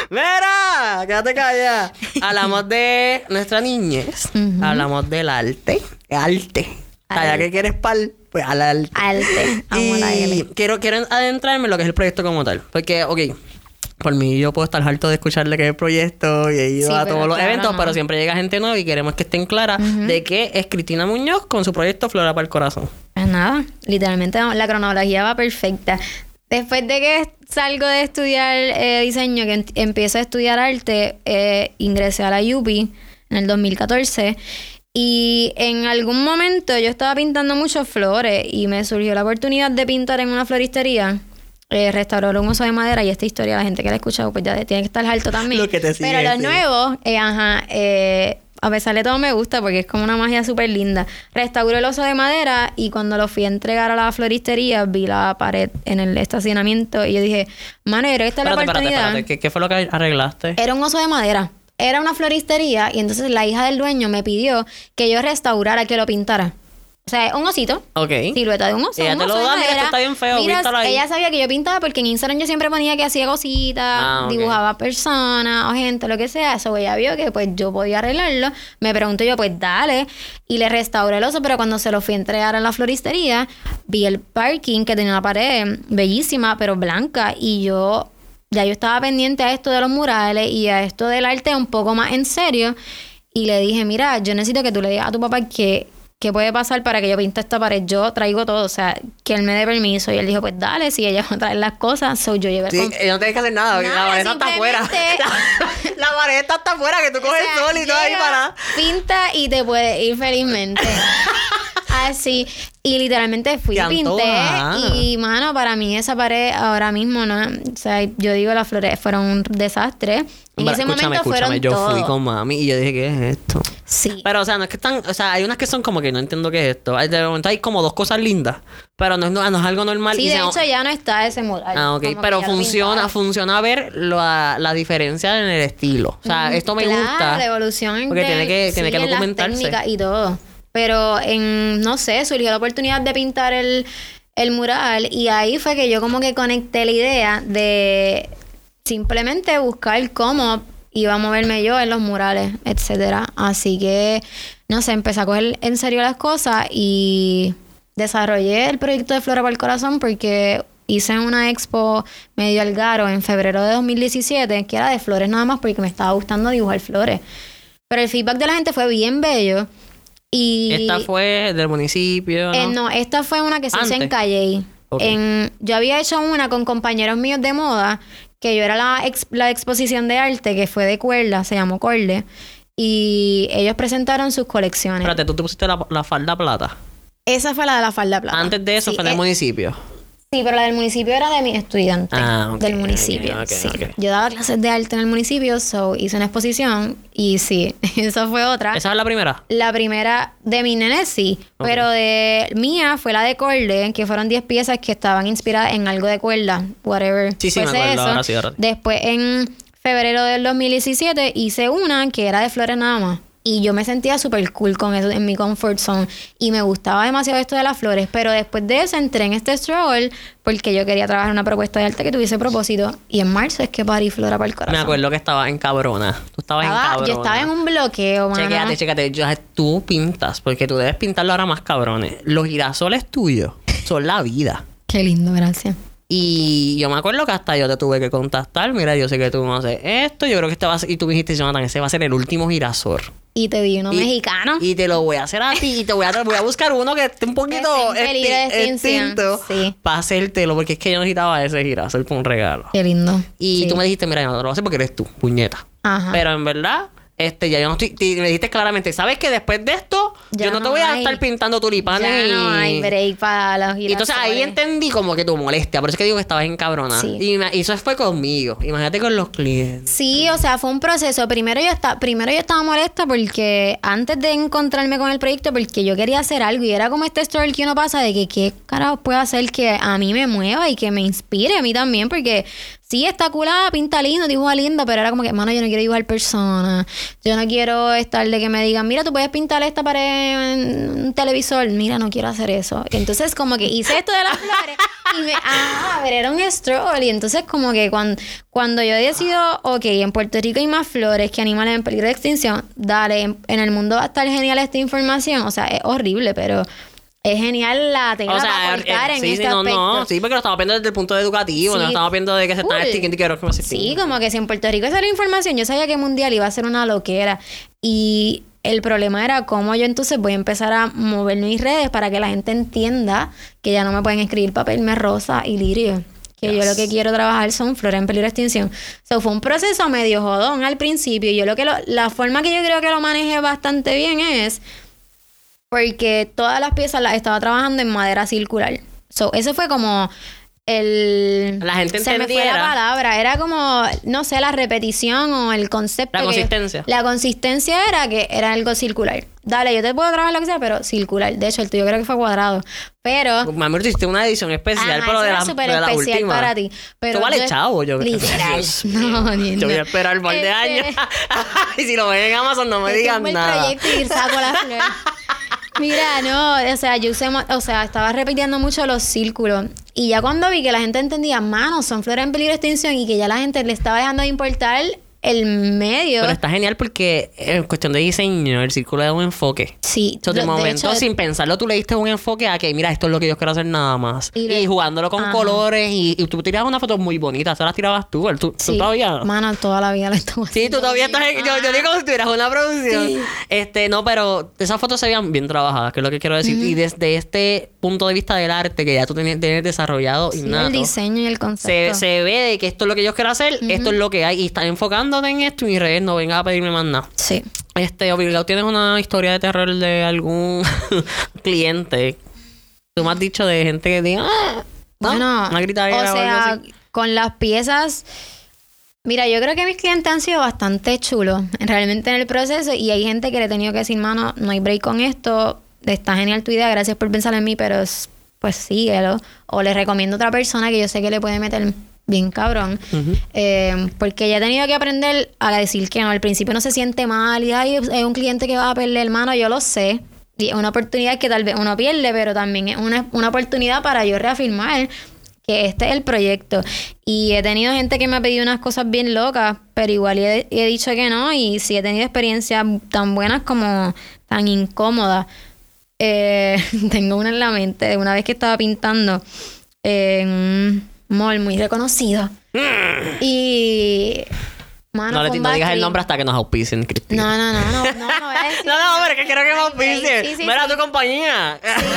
¡Mira! Quédate callada. Hablamos de nuestra niñez. Ujú. Hablamos del arte. Arte. Ya que quieres pal, pues al arte. Arte. Amo la Y L. quiero, quiero adentrarme en lo que es el proyecto como tal. Porque, ok, por mí yo puedo estar harto de escucharle que es el proyecto y he ido Sí, a pero todos los claro, eventos, no. pero siempre llega gente nueva y queremos que estén claras de que es Cristina Muñoz con su proyecto Flora para el Corazón. Pues nada, literalmente la cronología va perfecta. Después de que salgo de estudiar eh, diseño, que em- empiezo a estudiar arte, eh, ingresé a la U P en el dos mil catorce. Y en algún momento yo estaba pintando muchas flores y me surgió la oportunidad de pintar en una floristería. Eh, restaurar un oso de madera, y esta historia la gente que la ha escuchado pues ya tiene que estar alto también. Lo que te sigue, Pero los sí. nuevos, eh, ajá, eh, a pesar de todo me gusta porque es como una magia súper linda. Restauré el oso de madera y cuando lo fui a entregar a la floristería vi la pared en el estacionamiento y yo dije, mano, yo creo que esta es la Espérate, espérate, oportunidad. espérate. ¿Qué, ¿Qué fue lo que arreglaste? Era un oso de madera. Era una floristería y entonces la hija del dueño me pidió que yo restaurara, que lo pintara. O sea, un osito. Ok. Silueta de un oso. Ella un te oso lo de da, mira, madera. esto está bien feo, Mira, píntalo ahí. ella sabía que yo pintaba porque en Instagram yo siempre ponía que hacía cositas, Ah, ok. dibujaba personas o gente, lo que sea. Eso ella vio que pues yo podía arreglarlo. Me preguntó yo, pues dale. Y le restauré el oso, pero cuando se lo fui a entregar a la floristería, vi el parking que tenía una pared bellísima, pero blanca. Y yo, ya yo estaba pendiente a esto de los murales y a esto del arte un poco más en serio. Y le dije, mira, yo necesito que tú le digas a tu papá que... ¿qué puede pasar para que yo pinte esta pared? Yo traigo todo, o sea, que él me dé permiso. Y él dijo, pues dale, si ella va a traer las cosas. So yo llevé Sí, con... ella no tienes que hacer nada, Nada, la pared está afuera. simplemente- La, la pared está hasta afuera, que tú coges O sea, sol y todo ahí llega, para... pinta y te puedes ir felizmente. Así. Y literalmente fui Qué y pinté. antoja. Y, mano, para mí esa pared ahora mismo, ¿no? O sea, yo digo, las flores fueron un desastre. En Hombre, ese escúchame, momento escúchame, fueron yo todo. fui con mami y yo dije, ¿qué es esto? Sí. Pero, o sea, no es que están... O sea, hay unas que son como que no entiendo qué es esto. Hay- De momento hay como dos cosas lindas, pero no es, no, no es algo normal. Sí, y de se- hecho ya no está ese mural. Ah, ok. Como que Pero ya lo funciona, pintaron. funciona ver la, la diferencia en el estilo. O sea, Ujú, esto me claro, gusta. la evolución porque de- tiene que, tiene sí, que en las documentarse. técnicas y todo. Pero en, no sé, surgió la oportunidad de pintar el, el mural y ahí fue que yo como que conecté la idea de simplemente buscar cómo iba a moverme yo en los murales, etcétera. Así que, no sé, empecé a coger en serio las cosas y desarrollé el proyecto de Flora para el Corazón porque hice una expo medio Algaro en febrero de dos mil diecisiete, que era de flores nada más porque me estaba gustando dibujar flores. Pero el feedback de la gente fue bien bello. Y Esta fue del municipio, ¿no? eh, no, esta fue una que se hizo en Antes. Calley. Ok. En, yo había hecho una con compañeros míos de moda, que yo era la, ex- la exposición de arte, que fue de cuerda, se llamó Corde. Y ellos presentaron sus colecciones. Espérate, tú te pusiste la, la falda plata. Esa fue la de la falda plata. Antes de eso Sí, fue del eh, municipio. Sí, pero la del municipio era de mis estudiantes. Ah, ok, del municipio. ok, ok, sí. ok. Yo daba clases de arte en el municipio, so hice una exposición y sí, esa fue otra. ¿Esa es la primera? La primera de mi nene sí, Ok. pero de mía fue la de Corde, que fueron diez piezas que estaban inspiradas en algo de cuerda, whatever. Sí, sí, me fuese acuerdo, ahora sí, ahora sí. Después en febrero del dos mil diecisiete hice una que era de flores nada más. Y yo me sentía súper cool con eso en mi comfort zone. Y me gustaba demasiado esto de las flores. Pero después de eso entré en este struggle porque yo quería trabajar una propuesta de arte que tuviese propósito. Y en marzo es que parí Flora para el Corazón. Me acuerdo que estaba en cabrona. Tú estabas Estaba- en cabrona. yo estaba en un bloqueo, mano. Chécate, chécate. Yo- tú pintas, porque tú debes pintarlo ahora más cabrones. Los girasoles tuyos son la vida. Qué lindo, gracias. Y yo me acuerdo que hasta yo te tuve que contactar. Mira, yo sé que tú no haces esto. Yo creo que este va a ser... Y tú me dijiste, Jonathan, ese va a ser el último girasol. Y te di uno Y- mexicano. Y te lo voy a hacer a ti. Y te voy a, voy a buscar uno que esté un poquito Esté en peligro de exti- extinción. extinto. Sí. Para hacértelo. Porque es que yo necesitaba ese girasol por un regalo. Qué lindo. Y Sí. tú me dijiste, mira, yo no te lo voy a hacer porque eres tú, puñeta. Ajá. Pero en verdad, este, ya yo no estoy... te- me dijiste claramente, ¿sabes que después de esto, Ya yo no, te no voy a hay- estar pintando tulipanes Ya y... no hay break para los Y entonces ahí girasoles. entendí como que tu molestia. Por eso es que digo que estabas encabronada. Sí. Y, me- y eso fue conmigo. Imagínate con los clientes. Sí, o sea, fue un proceso. Primero yo, estaba, primero yo estaba molesta porque antes de encontrarme con el proyecto, porque yo quería hacer algo y era como este struggle que uno pasa de que qué carajo puedo hacer que a mí me mueva y que me inspire a mí también, porque sí, está culada, pinta lindo, dibuja lindo, pero era como que, hermano, yo no quiero dibujar personas. Yo no quiero estar de que me digan, mira, tú puedes pintar esta pared en un televisor. Mira, no quiero hacer eso. Entonces, como que hice esto de las flores y me... Ah, a ver, era un struggle. Y entonces, como que cuando, cuando yo decido, ok, en Puerto Rico hay más flores que animales en peligro de extinción, dale, en, en el mundo va a estar genial esta información. O sea, es horrible, pero... es genial la tela O sea, para cortar eh, en sí, este sí, no, aspecto. no, sí, porque lo estamos viendo desde el punto educativo, Sí. no estamos viendo de que se están Cool. extinguiendo y que no se Sí, como que si en Puerto Rico esa era información, yo sabía que Mundial iba a ser una loquera. Y el problema era cómo yo entonces voy a empezar a mover mis redes para que la gente entienda que ya no me pueden escribir papel rosa y lirio. Que Yes. yo lo que quiero trabajar son flores en peligro de extinción. So, fue un proceso medio jodón al principio. Y yo lo que lo, la forma que yo creo que lo manejé bastante bien es porque todas las piezas las estaba trabajando en madera circular. So, eso fue como el... La gente se me fue la entendiera. palabra. Era como, no sé, la repetición o el concepto. La que- consistencia. la consistencia era que era algo circular. Dale, yo te puedo trabajar lo que sea, pero circular. De hecho, el tuyo creo que fue cuadrado. Pero... Mami, tú hiciste una edición especial, Ajá, pero eso de era la, súper de la especial última. para ti. Pero Tú vale yo- chavo, yo Literal. Dios mío. No, ni Yo voy a no. esperar un par de Este- años. Y si lo ven en Amazon, no me Te digan tumbo el nada. proyecto y saco la flor. Mira, no, o sea, yo usé, mo- o sea, estaba repitiendo mucho los círculos. Y ya cuando vi que la gente entendía, mano, son flores en peligro de extinción y que ya la gente le estaba dejando de importar el medio. Pero está genial porque en cuestión de diseño, el círculo da un enfoque. Sí, So, de de momento, hecho, sin pensarlo, tú le diste un enfoque a que, mira, esto es lo que yo quiero hacer nada más. Y Y, le- jugándolo con Ajá. colores. Y, y tú tirabas una foto muy bonita. Esas las tirabas tú. ¿Tú, tú sí, todavía? mano, toda la vida lo estuvo Sí, tú todavía estás en... Yo, yo digo como si tuvieras una producción. Sí. Este, no, pero esas fotos se veían bien trabajadas, que es lo que quiero decir. Y desde este punto de vista del arte que ya tú tienes, tienes desarrollado Sí, innato, el diseño y el se, concepto. se ve de que esto es lo que yo quiero hacer, esto es lo que hay. Y estás enfocándote en esto y redes, no vengas a pedirme más nada. Sí. Este, obligado, ¿tienes una historia de terror de algún cliente? Tú me has dicho de gente que diga, ah, ¿no? Bueno, Una gritadera o o algo sea, así. con las piezas... Mira, yo creo que mis clientes han sido bastante chulos realmente en el proceso y hay gente que le he tenido que decir, mano, no hay break con esto, está genial tu idea, gracias por pensar en mí, pero es- pues síguelo. O le recomiendo a otra persona que yo sé que le puede meter bien cabrón. Ujú. Eh, porque ya he tenido que aprender a decir que no. Al principio no se siente mal y ay, es un cliente que va a perder, hermano, yo lo sé. Y es una oportunidad que tal vez uno pierde, pero también es una, una oportunidad para yo reafirmar que este es el proyecto. Y he tenido gente que me ha pedido unas cosas bien locas, pero igual he, he dicho que no. Y sí he tenido experiencias tan buenas como tan incómodas. Eh, tengo una en la mente de una vez que estaba pintando en un mall muy reconocido. Y... Mano, No, le, fue un no digas el backtrip. nombre hasta que nos auspicien, Cristina. No, no, no, no, no, no voy a decir. No, no, pero es que quiero que me auspicien. Sí, sí, Mira sí. tu compañía.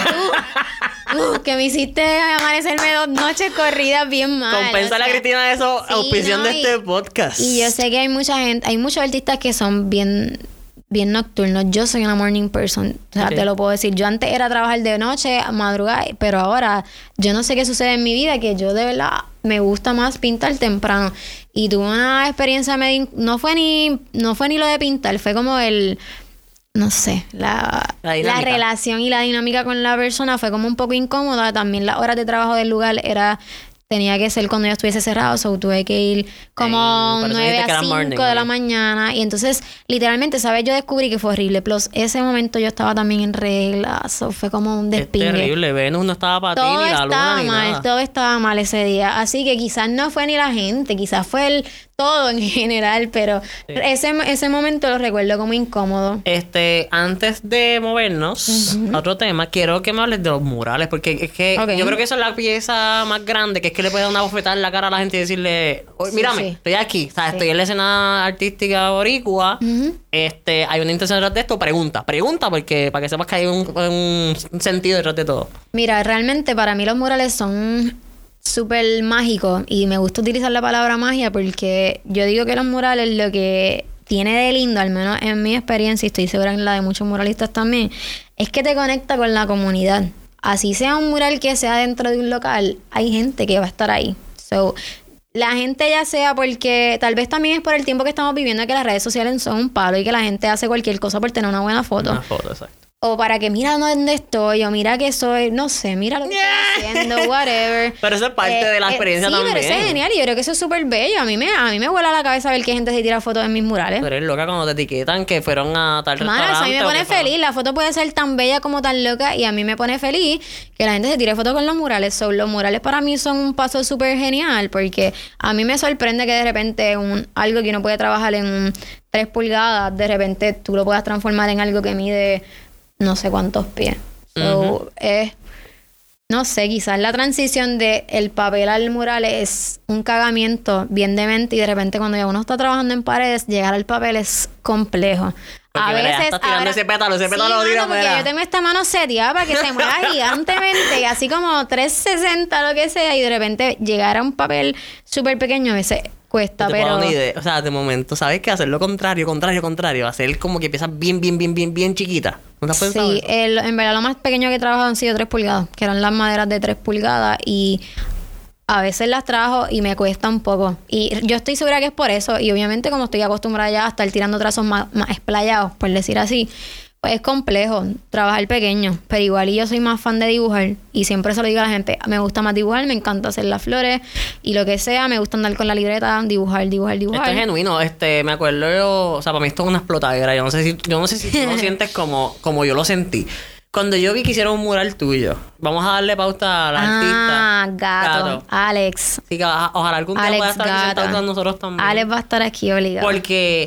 Uh, que me hiciste amanecerme dos noches corridas bien mal. Compensa o la sea, Cristina de eso, sí, auspician no, de y- este podcast. Y yo sé que hay mucha gente, hay muchos artistas que son bien, bien nocturnos. Yo soy una morning person. O sea, Ok. te lo puedo decir. Yo antes era trabajar de noche, madrugar, pero ahora yo no sé qué sucede en mi vida, que yo de verdad me gusta más pintar temprano. Y tuve una experiencia medio, no fue ni, no fue ni lo de pintar, fue como el, no sé, la, La la, dinámica. relación y la dinámica con la persona fue como un poco incómoda. También las horas de trabajo del lugar era, tenía que ser cuando yo estuviese cerrado, so tuve que ir como Eh, por eso nueve dijiste que a era cinco morning, de la ok. mañana. Y entonces, literalmente, ¿sabes? Yo descubrí que fue horrible. Plus, ese momento yo estaba también en regla, so fue como un Es despingue. terrible. Venus no estaba para ti, Todo ni la luna, estaba ni mal, nada. todo estaba mal ese día. Así que quizás no fue ni la gente, quizás fue el todo en general, pero Sí. ese, ese momento lo recuerdo como incómodo. Este, antes de movernos a otro tema, quiero que me hables de los murales, porque es que Ok. yo creo que esa es la pieza más grande, que es que le puede dar una bofetada en la cara a la gente y decirle, "Oye, Sí, mírame, sí. estoy aquí, o sea, estoy en la escena artística boricua, Ujú. este, hay una intención detrás de esto, pregunta, pregunta, porque para que sepas que hay un, un sentido detrás de todo. Mira, realmente para mí los murales son súper mágicos y me gusta utilizar la palabra magia porque yo digo que los murales lo que tiene de lindo, al menos en mi experiencia y estoy segura en la de muchos muralistas también, es que te conecta con la comunidad. Así sea un mural que sea dentro de un local, hay gente que va a estar ahí. So, la gente ya sea porque tal vez también es por el tiempo que estamos viviendo que las redes sociales son un palo y que la gente hace cualquier cosa por tener una buena foto. Una foto, exacto. O para que mira dónde estoy, o mira que soy, no sé, mira lo que estoy haciendo, whatever. Pero eso es parte de la experiencia sí, también. pero eso es genial y yo creo que eso es súper bello. A mí me, a mí me vuela la cabeza ver que gente se tira fotos en mis murales. Pero eres loca cuando te etiquetan que fueron a tal Mano, restaurante. eso a mí me o pone que fueron- feliz. La foto puede ser tan bella como tan loca y a mí me pone feliz que la gente se tire fotos con los murales. So, los murales para mí son un paso súper genial porque a mí me sorprende que de repente un, algo que uno puede trabajar en un tres pulgadas, de repente tú lo puedas transformar en algo que mide no sé cuántos pies. So, Ujú. es... No sé, quizás la transición de el papel al mural es un cagamiento bien demente y de repente cuando ya uno está trabajando en paredes, llegar al papel es complejo. Porque, a mira, ya veces... estás tirando ahora- ese pétalo, ese Sí, pétalo lo mano, tira, porque mira. yo tengo esta mano seteada para que se mueva gigantemente y así como trescientos sesenta lo que sea y de repente llegar a un papel súper pequeño a veces cuesta, No te puedo pero... dar una idea. O sea, de momento, ¿sabes qué? Hacer lo contrario, contrario, contrario. Hacer como que empiezas bien, bien, bien, bien, bien chiquita. ¿No te has pensado Sí, eso? el, en verdad lo más pequeño que he trabajado han sido tres pulgadas, que eran las maderas de tres pulgadas y a veces las trabajo y me cuesta un poco. Y yo estoy segura que es por eso y obviamente como estoy acostumbrada ya a estar tirando trazos más, más esplayados, por decir así, pues es complejo trabajar pequeño, pero igual y yo soy más fan de dibujar y siempre se lo digo a la gente, me gusta más dibujar, me encanta hacer las flores y lo que sea, me gusta andar con la libreta, dibujar, dibujar, dibujar. Esto es genuino, este, me acuerdo yo, o sea, para mí esto es una explotadera. Yo no sé si, yo no sé si tú lo sientes como, como yo lo sentí. Cuando yo vi que hicieron un mural tuyo, vamos a darle pauta a la Ah, artista. gato, Alex. Así que oja- ojalá algún día Alex pueda estar aquí Gata. sentado con nosotros también. Alex va a estar aquí obligado. Porque,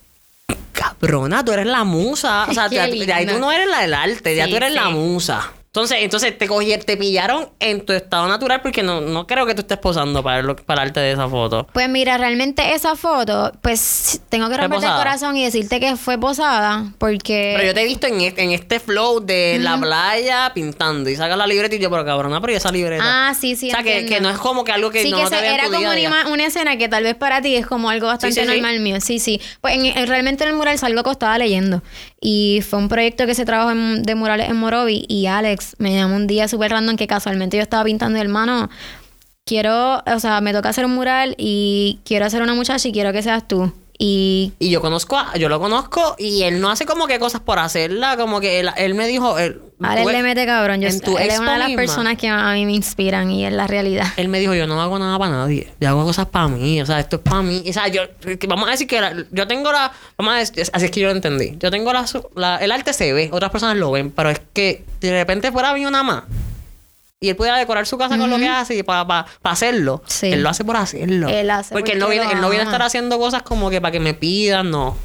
cabrona, tú eres la musa. O sea, Qué ya, ya ahí tú linda. no eres la del arte, ya Sí, tú eres sí. la musa. Entonces, entonces te cogieron, te pillaron en tu estado natural porque no, no creo que tú estés posando para, lo- para arte de esa foto. Pues mira, realmente esa foto, pues tengo que ¿Fue romperte el posada? corazón y decirte que fue posada, porque... Pero yo te he visto en este, en este flow de la playa pintando y sacas la libreta y yo, pero cabrona, pero ¿y esa libreta? Ah, sí, sí, O sea, que, entiendo. que no es como que algo que sí, no, que no te se- vea en era tu como día a una, día. ima- una escena que tal vez para ti es como algo bastante Sí, sí, sí. normal mío. Sí, sí. Pues en, en- realmente en el mural salgo acostada leyendo. Y fue un proyecto que se trabajó en- de murales en Morovi. Y Alex me llamó un día súper random que casualmente yo estaba pintando y hermano, quiero, o sea, me toca hacer un mural y quiero hacer una muchacha y quiero que seas tú. Y Y yo conozco, a, yo lo conozco y él no hace como que cosas por hacerla, como que él, él me dijo, él, Alex tú- le mete cabrón. Yo, en tu él es expo una de las misma. personas que a mí me inspiran y es la realidad. Él me dijo, yo no hago nada para nadie. Yo hago cosas para mí. O sea, esto es para mí. O sea, yo... que Vamos a decir que... la- yo tengo la... Vamos a decir... Así es que yo lo entendí. Yo tengo la, su- la... El arte se ve. Otras personas lo ven. Pero es que... De repente fuera mí una más. Y él pudiera decorar su casa con lo que hace y para pa, pa hacerlo. Sí. Él lo hace por hacerlo. Él hace porque él no porque viene, lo él no viene a ama. estar haciendo cosas como que para que me pidan, no.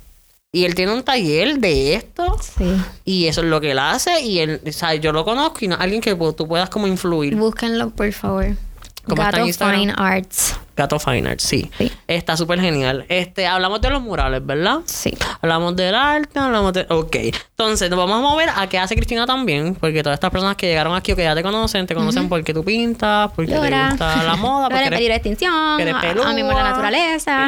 Y él tiene un taller de esto. Sí. Y eso es lo que él hace. Y él... O sea, yo lo conozco y no alguien que pues, tú puedas como influir. Búsquenlo, por favor. ¿Cómo está en Gato Instagram? Fine Arts. Gato Fine Art, sí. Sí. Está súper genial. Este, hablamos de los murales, ¿verdad? Sí. Hablamos del arte, hablamos de... Ok. Entonces, nos vamos a mover a qué hace Cristina también. Porque todas estas personas que llegaron aquí o que ya te conocen, te conocen porque tú pintas, porque te Lora. gusta la moda, porque Lora en eres, peligro de extinción. que eres a- pelúa. Amemos la naturaleza.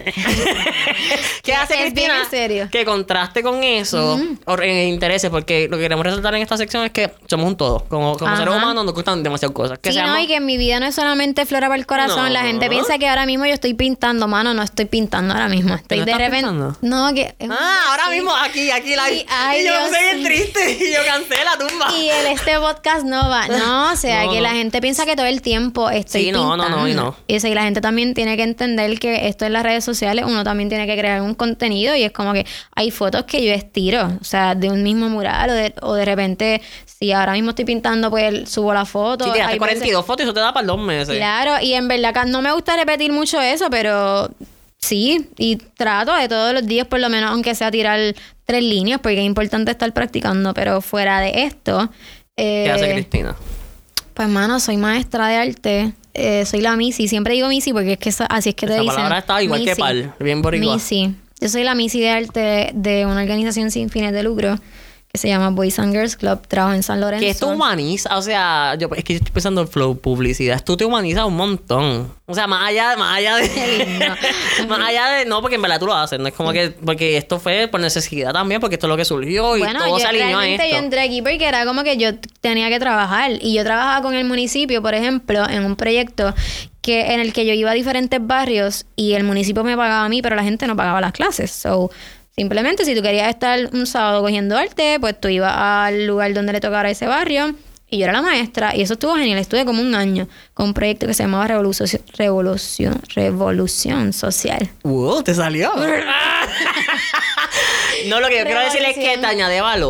¿Qué hace Es bien Cristina? en serio. Que contraste con eso, o en intereses, porque lo que queremos resaltar en esta sección es que somos un todo. Como, como Ajá. seres humanos nos gustan demasiadas cosas. Que Sí, seamos- no, y que en mi vida no es solamente flora para el corazón. No. La gente piensa que ahora mismo yo estoy pintando, mano. No estoy pintando ahora mismo. Estoy ¿No de estás repente. pintando? No, que. es un Ah, ahora sí. mismo aquí, aquí la Sí, ay, y yo me Dios puse bien mío. triste y yo cancela tumba. Y el, este podcast no va. No, o sea, No, que no. la gente piensa que todo el tiempo estoy Sí, no, no, pintando. no, y no. Y eso, y la gente también tiene que entender que esto en las redes sociales, uno también tiene que crear un contenido y es como que hay fotos que yo estiro, o sea, de un mismo mural o de, o de repente, si ahora mismo estoy pintando, pues subo la foto. Si tiraste Hay cuarenta y dos fotos y eso te da para dos meses. Claro, y en verdad que no me gusta repetir mucho eso, pero sí, y trato de todos los días, por lo menos, aunque sea tirar tres líneas, porque es importante estar practicando, pero fuera de esto... eh, ¿Qué hace Cristina? Pues, mano, soy maestra de arte, eh, soy la Missy, siempre digo Missy porque es que eso- así es que te Esa dicen. palabra está igual que Missy. pal, bien boricua. Missy. Yo soy la Missy de arte de una organización sin fines de lucro que se llama Boys and Girls Club. Trabajo en San Lorenzo. Que esto humaniza, o sea, yo, es que yo estoy pensando en flow, publicidad. Esto te humaniza un montón. O sea, más allá, más allá de. más allá de. No, porque en verdad tú lo haces. No es como que. Porque esto fue por necesidad también, porque esto es lo que surgió y Bueno, todo yo se alineó a realmente esto. yo entré aquí porque era como que yo tenía que trabajar y yo trabajaba con el municipio, por ejemplo, en un proyecto que en el que yo iba a diferentes barrios y el municipio me pagaba a mí, pero la gente no pagaba las clases. So, simplemente si tú querías estar un sábado cogiendo arte, pues tú ibas al lugar donde le tocara ese barrio y yo era la maestra y eso estuvo genial. Estuve como un año con un proyecto que se llamaba Revolución, Revolución, Revolución Social. Wow, te salió. No, lo que yo quiero decir es que Revolución. te añade valor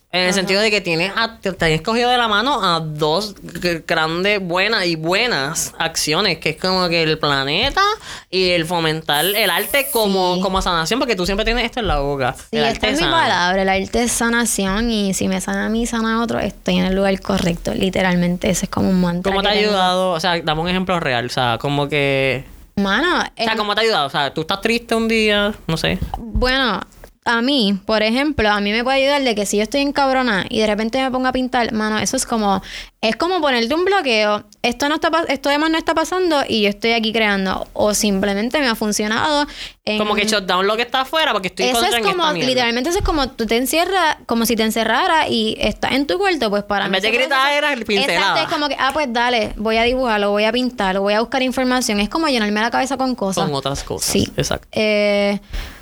En el Ajá. sentido de que tienes a, te, te han escogido de la mano a dos g- grandes, buenas y buenas acciones, que es como que el planeta y el fomentar el arte como, Sí. como sanación, porque tú siempre tienes esto en la boca. Sí, el esta arte es mi sana. palabra. El arte es sanación y si me sana a mí, sana a otro, estoy en el lugar correcto. Literalmente, ese es como un mantra. ¿Cómo te ha que tengo. ayudado? O sea, dame un ejemplo real. O sea, como que... Mano, O sea, es- ¿cómo te ha ayudado? O sea, tú estás triste un día, no sé. bueno, a mí, por ejemplo, a mí me puede ayudar de que si yo estoy encabronada y de repente me pongo a pintar, mano, eso es como, es como ponerte un bloqueo. Esto no está, pa- esto además no está pasando y yo estoy aquí creando. O simplemente me ha funcionado. En, Como que shutdown lo que está afuera porque estoy eso contra es en como, esta mierda. literalmente eso es como tú te encierras, como si te encerrara y estás en tu cuarto, pues para En mí vez de ese gritar, proceso- era pincelada. Exacto, es como que, ah, pues dale, voy a dibujarlo, voy a pintarlo, voy a buscar información. Es como llenarme la cabeza con cosas. Con otras cosas. Sí. Exacto. Eh,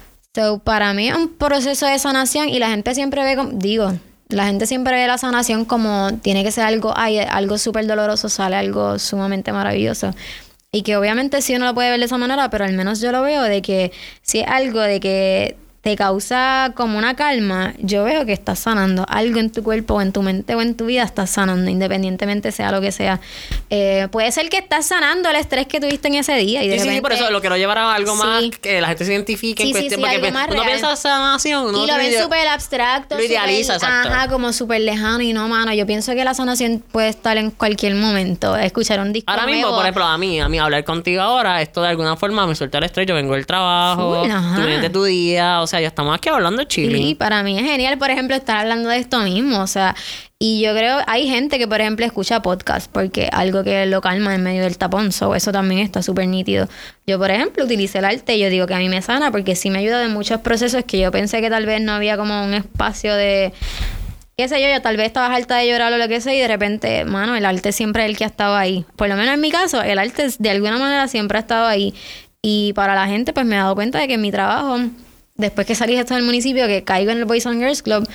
so, para mí es un proceso de sanación y la gente siempre ve, como, digo, la gente siempre ve la sanación como tiene que ser algo, ay, algo súper doloroso, sale algo sumamente maravilloso. Y que obviamente sí uno lo puede ver de esa manera, pero al menos yo lo veo de que si es algo de que te causa como una calma, yo veo que estás sanando algo en tu cuerpo o en tu mente o en tu vida, estás sanando independientemente sea lo que sea. Eh, puede ser que estás sanando el estrés que tuviste en ese día y de Sí, sí, sí, repente- por eso lo quiero llevar a algo Sí. más que la gente se identifique en Sí, sí, cuestión. sí, porque algo pe- más uno real. piensa sanación, uno Y lo ven idea- súper abstracto. lo idealiza, súper- exacto. Ajá, como súper lejano y no, mano. Yo pienso que la sanación puede estar en cualquier momento. Escuchar un disco Ahora mismo, nuevo. por ejemplo, a mí, a mí hablar contigo ahora, esto de alguna forma me suelta el estrés. Yo vengo del trabajo, Full, ajá. tú vienes de tu día, o sea, ya estamos aquí hablando de chilling. Sí, para mí es genial, por ejemplo, estar hablando de esto mismo. O sea, y yo creo, hay gente que, por ejemplo, escucha podcast porque algo que lo calma en medio del tapón. So, eso también está súper nítido. Yo, por ejemplo, utilicé el arte y yo digo que a mí me sana porque sí me ayuda en muchos procesos que yo pensé que tal vez no había como un espacio de... qué sé yo, yo tal vez estabas harta de llorar o lo que sea y de repente, mano, el arte siempre es el que ha estado ahí. Por lo menos en mi caso, el arte de alguna manera siempre ha estado ahí. Y para la gente, pues me he dado cuenta de que en mi trabajo, después que salí de esto del municipio, que caigo en el Boys and Girls Club,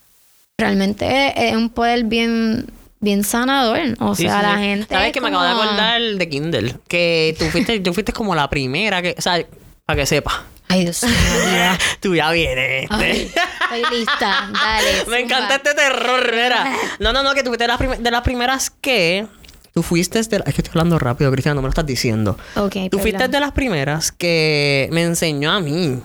realmente es un poder bien, bien sanador. O Sí, sea, sí, la sí. gente. ¿Sabes es que me acabo de como- acordar de Kindle? Que tú fuiste, tú fuiste como la primera que, o sea, para que sepa. Ay, Dios mío, Diva. Tú ya vienes. Ay, estoy lista. Dale. Me zumba. encanta este terror, mira. No, no, no, que tú fuiste de las, prim- de las primeras que... Tú fuiste de... Es que estoy hablando rápido, Cristian, no me lo estás diciendo. Ok, Tú fuiste perdón. de las primeras que me enseñó a mí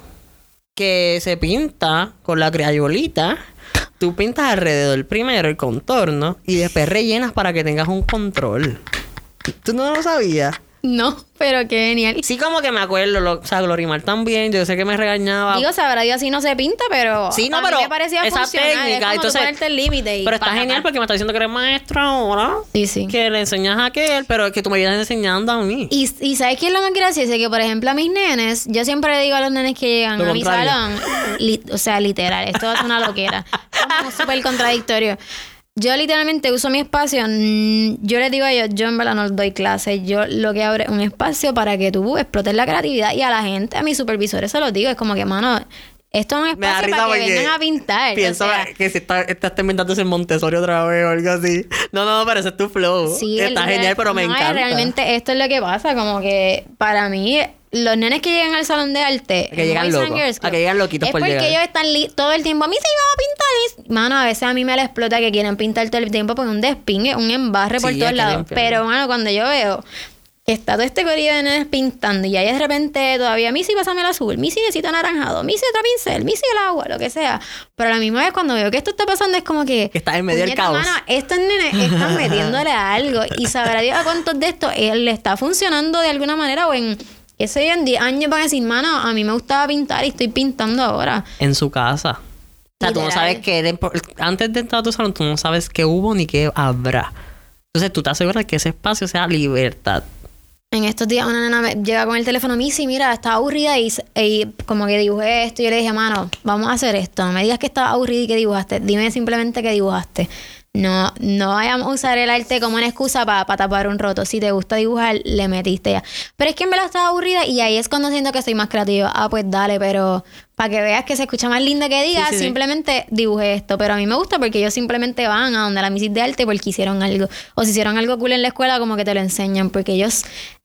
que se pinta con la crayolita. Tú pintas alrededor primero el contorno y después rellenas para que tengas un control. ¿Tú no lo sabías? No, pero qué genial. Sí, como que me acuerdo. Lo, o sea, Glorimar también. Yo sé que me regañaba. Digo, sabrá Dios, así no se pinta, pero Sí, no, a mí pero me parecía esa funcional. técnica, Es como tú entonces- ponerte el límite y Pero está pa, pa, genial pa. porque me está diciendo que eres maestra ahora. Sí, sí. Que le enseñas a aquel, pero que tú me vienes enseñando a mí. Y, y ¿sabes qué es lo más gracioso? Que, por ejemplo, a mis nenes, yo siempre le digo a los nenes que llegan Lo a mi contrario. salón, li- o sea, literal, esto es una loquera. Como súper contradictorio. Yo literalmente uso mi espacio, mm, yo les digo a ellos, yo en verdad no les doy clases, yo lo que abro es un espacio para que tú explotes la creatividad y a la gente, a mis supervisores se los digo, es como que, mano, esto es un Me da espacio risa para que porque vengan a pintar. Pienso o sea, que si está, estás inventando ese Montessori otra vez o algo así. No, no, no, pero ese es tu flow. Sí, Está el- genial, pero me no, encanta. Realmente esto es lo que pasa, como que para mí los nenes que llegan al salón de arte, A que en llegan Boys and locos, Girls a que llegan loquitos es por porque llegar. ellos están li- todo el tiempo, a mí se iba a pintar, mis-". Mano, a veces a mí me la explota que quieren pintar todo el tiempo porque un despingue, un embarre por Sí, todos hay que lados. limpiar. Pero, mano, cuando yo veo que está todo este corillo de nenes pintando y ahí de repente todavía, Missy, pásame el azul, Missy necesita anaranjado, Missy otra pincel, Missy el agua, lo que sea. Pero a la misma vez cuando veo que esto está pasando es como que... Que estás en medio del puñeta, caos. mano, estos nenes están metiéndole a algo y sabrá Dios a cuántos de estos él le está funcionando de alguna manera o en... Eso yo en diez años van a decir, mano, a mí me gustaba pintar y estoy pintando ahora. En su casa. O sea, tú no Literal. sabes qué... de- antes de entrar a tu salón, tú no sabes qué hubo ni qué habrá. Entonces, tú te aseguras que ese espacio sea libertad. En estos días una nena me llega con el teléfono, Missy, mira, estaba aburrida y, y como que dibujé esto. Y yo le dije, mano, vamos a hacer esto. No me digas que estaba aburrida y que dibujaste. Dime simplemente que dibujaste. No, no vayamos a usar el arte como una excusa para tapar un roto. Si te gusta dibujar, le metiste ya. Pero es que en verdad estaba aburrida y ahí es cuando siento que soy más creativa. Ah, pues dale, pero para que veas que se escucha más lindo que digas, Sí, sí, sí. simplemente dibujé esto. Pero a mí me gusta porque ellos simplemente van a donde la Miss de arte porque hicieron algo. O si hicieron algo cool en la escuela, como que te lo enseñan. Porque ellos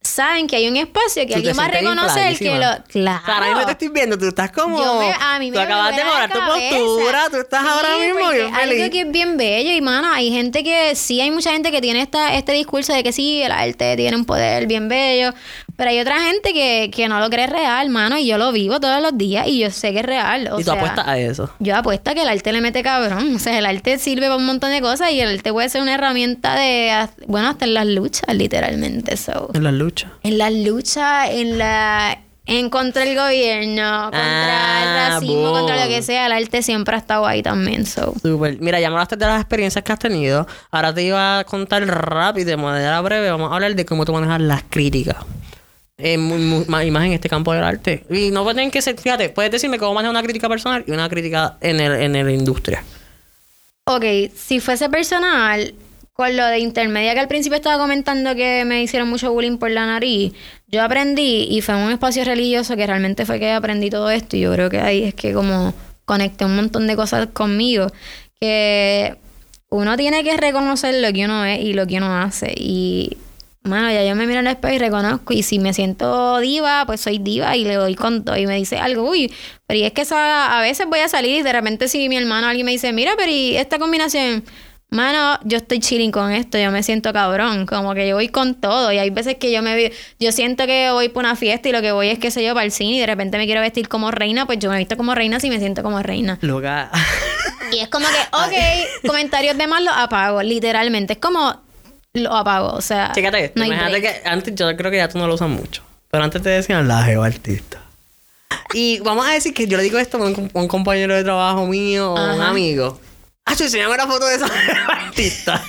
saben que hay un espacio que Tú te alguien va a sientes reconocer que infladísima. lo... Claro. O sea, ahora mismo te estoy viendo, tú estás como... Yo me- a mí tú me acabas de vuela mejorar la tu cabeza. postura, tú estás Sí, ahora mismo porque bien feliz. algo que es bien bello y, mano, hay gente que... Sí, hay mucha gente que tiene esta, este discurso de que sí, el arte tiene un poder bien bello, pero hay otra gente que, que no lo cree real, mano, y yo lo vivo todos los días y yo sé que es real. O Y tú sea, apuestas a eso. yo apuesto a que el arte le mete cabrón. O sea, el arte sirve para un montón de cosas y el arte puede ser una herramienta de... Bueno, hasta en las luchas, literalmente. So. En las luchas. En las luchas, en la... En contra del gobierno, contra Ah, el racismo, boom. contra lo que sea, el arte siempre ha estado ahí también. So. Súper. Mira, ya me hablaste de las experiencias que has tenido. Ahora te iba a contar rápido, de manera breve, vamos a hablar de cómo tú manejas las críticas. Eh, muy, muy- más, y más en este campo del arte. Y no tienen que ser, fíjate, puedes decirme cómo manejas una crítica personal y una crítica en el, en la industria. Ok, si fuese personal, con lo de intermedia que al principio estaba comentando que me hicieron mucho bullying por la nariz, yo aprendí y fue en un espacio religioso que realmente fue que aprendí todo esto y yo creo que ahí es que como conecté un montón de cosas conmigo, que uno tiene que reconocer lo que uno es y lo que uno hace y... Mano, ya yo me miro en el espejo y reconozco. Y si me siento diva, pues soy diva y le doy con todo. Y me dice algo, uy, pero y es que esa, a veces voy a salir y de repente si mi hermano alguien me dice, mira, pero y esta combinación, mano, yo estoy chilling con esto, yo me siento cabrón. Como que yo voy con todo. Y hay veces que yo me vi- yo siento que voy para una fiesta y lo que voy es, qué sé yo, para el cine y de repente me quiero vestir como reina, pues yo me visto como reina si me siento como reina. Loca. Y es como que, ok, comentarios de más los apago, literalmente. Es como... Lo apago, o sea... Chécate esto. no hay Imagínate break. que antes, yo creo que ya tú no lo usas mucho. Pero antes te decían la jeva artista. Y vamos a decir que yo le digo esto a un, com- un compañero de trabajo mío o un Ajá. amigo. Ah, yo enseñame una foto de esa jeva artista.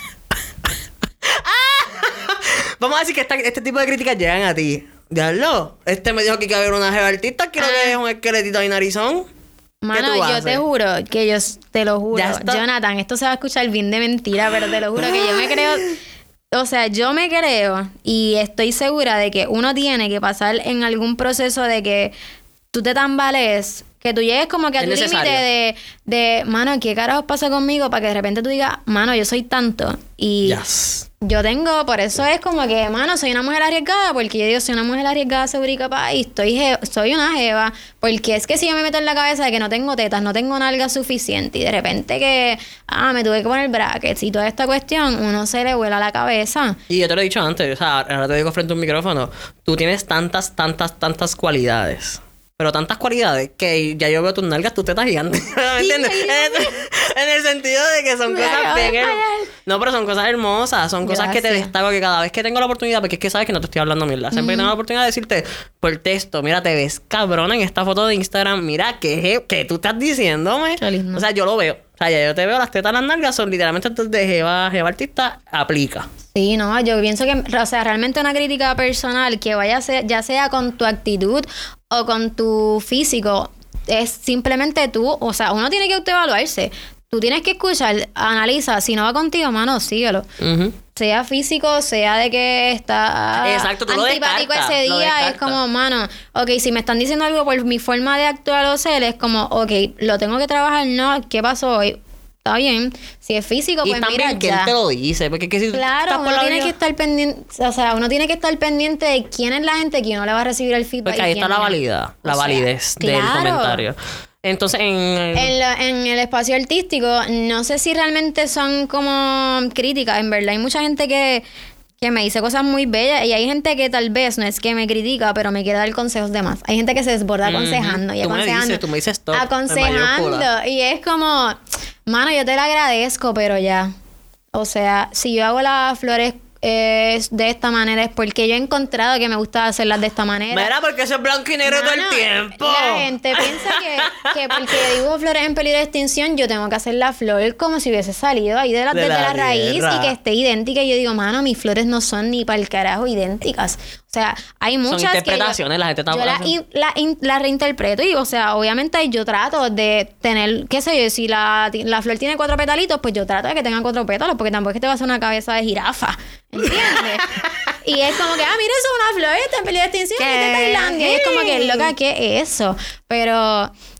Vamos a decir que esta- este tipo de críticas llegan a ti. Diablo, este me dijo que iba a haber una jeva artista, quiero Ah. que es un esqueletito y narizón. Mano, tú yo haces? te juro que yo s- te lo juro. Ya está. Jonathan, esto se va a escuchar bien de mentira, pero te lo juro que yo me creo. O sea, yo me creo y estoy segura de que uno tiene que pasar en algún proceso de que tú te tambalees, que tú llegues como que a Es tu límite necesario. de, de, mano, ¿qué carajos pasa conmigo? Para que de repente tú digas, mano, yo soy tanto. Y Yes. yo tengo, por eso es como que, mano, soy una mujer arriesgada, porque yo digo, soy una mujer arriesgada, segura y capaz, y estoy je- soy una jeva, porque es que si yo me meto en la cabeza de que no tengo tetas, no tengo nalgas suficiente, y de repente que, ah, me tuve que poner brackets y toda esta cuestión, uno se le vuela la cabeza. Y yo te lo he dicho antes, o sea, ahora te digo frente a un micrófono. Tú tienes tantas, tantas, tantas cualidades. Pero tantas cualidades que ya yo veo tus nalgas, tus tetas gigantes. ¿Me entiendes? En, en el sentido de que son Me cosas acabo de bien her- fallar. No, pero son cosas hermosas. Son cosas que te Gracias. destaco que cada vez que tengo la oportunidad, porque es que sabes que no te estoy hablando mierda. Siempre que tengo la oportunidad de decirte por texto, mira, te ves cabrona en esta foto de Instagram. Mira, ¿qué, qué tú estás diciéndome? Qué lindo. O sea, yo lo veo. O sea, ya yo te veo las tetas, las nalgas, son literalmente entonces de Jeva, Jeva artista, aplica. Sí, no, yo pienso que, o sea, realmente una crítica personal que vaya a ser, ya sea con tu actitud o con tu físico, es simplemente tú, o sea, uno tiene que autoevaluarse. Tú tienes que escuchar, analiza, si no va contigo, mano, síguelo. Ujú. Sea físico, sea de que está Exacto, tú lo antipático descartas, ese lo día, es descartas. como, mano, ok, si me están diciendo algo por mi forma de actuar o ser, es como, ok, lo tengo que trabajar, no, ¿qué pasó hoy? Está bien, si es físico, Y pues mira, también quién ya. te lo dice, porque es que si tú estás Claro, por uno la tiene vida- que estar pendiente, o sea, uno tiene que estar pendiente de quién es la gente que uno le va a recibir el feedback. Porque y ahí quién está la no. validez, la O sea, validez del claro. comentario. Entonces, en, En, la- en el espacio artístico, no sé si realmente son como críticas, en verdad. Hay mucha gente que, que me dice cosas muy bellas y hay gente que tal vez no es que me critica, pero me quiere dar consejos de más. Hay gente que se desborda aconsejando y Tú me aconsejando. dices, tú me dices stop, en aconsejando. mayúscula. Y es como, mano, yo te lo agradezco, pero ya. O sea, si yo hago las flores eh, de esta manera es porque yo he encontrado que me gusta hacerlas de esta manera. Mira, porque eso es blanco y negro todo el Mano, tiempo. La gente piensa que, que porque dibujo flores en peligro de extinción, yo tengo que hacer la flor como si hubiese salido ahí de la, De desde la la, raíz tierra. y que esté idéntica. Y yo digo, mano, mis flores no son ni para el carajo idénticas. O sea, hay muchas que yo- interpretaciones, la gente está yo la, hablando. in- la, in- la reinterpreto y, o sea, obviamente yo trato de tener, qué sé yo, si la, ti- la flor tiene cuatro petalitos, pues yo trato de que tenga cuatro pétalos, porque tampoco es que te va a hacer una cabeza de jirafa, ¿entiendes? Y es como que, ah, mira, eso es una flor, está en peligro de extinción, ¿Qué? está en Tailandia. Y es como que, loca, ¿qué es eso? Pero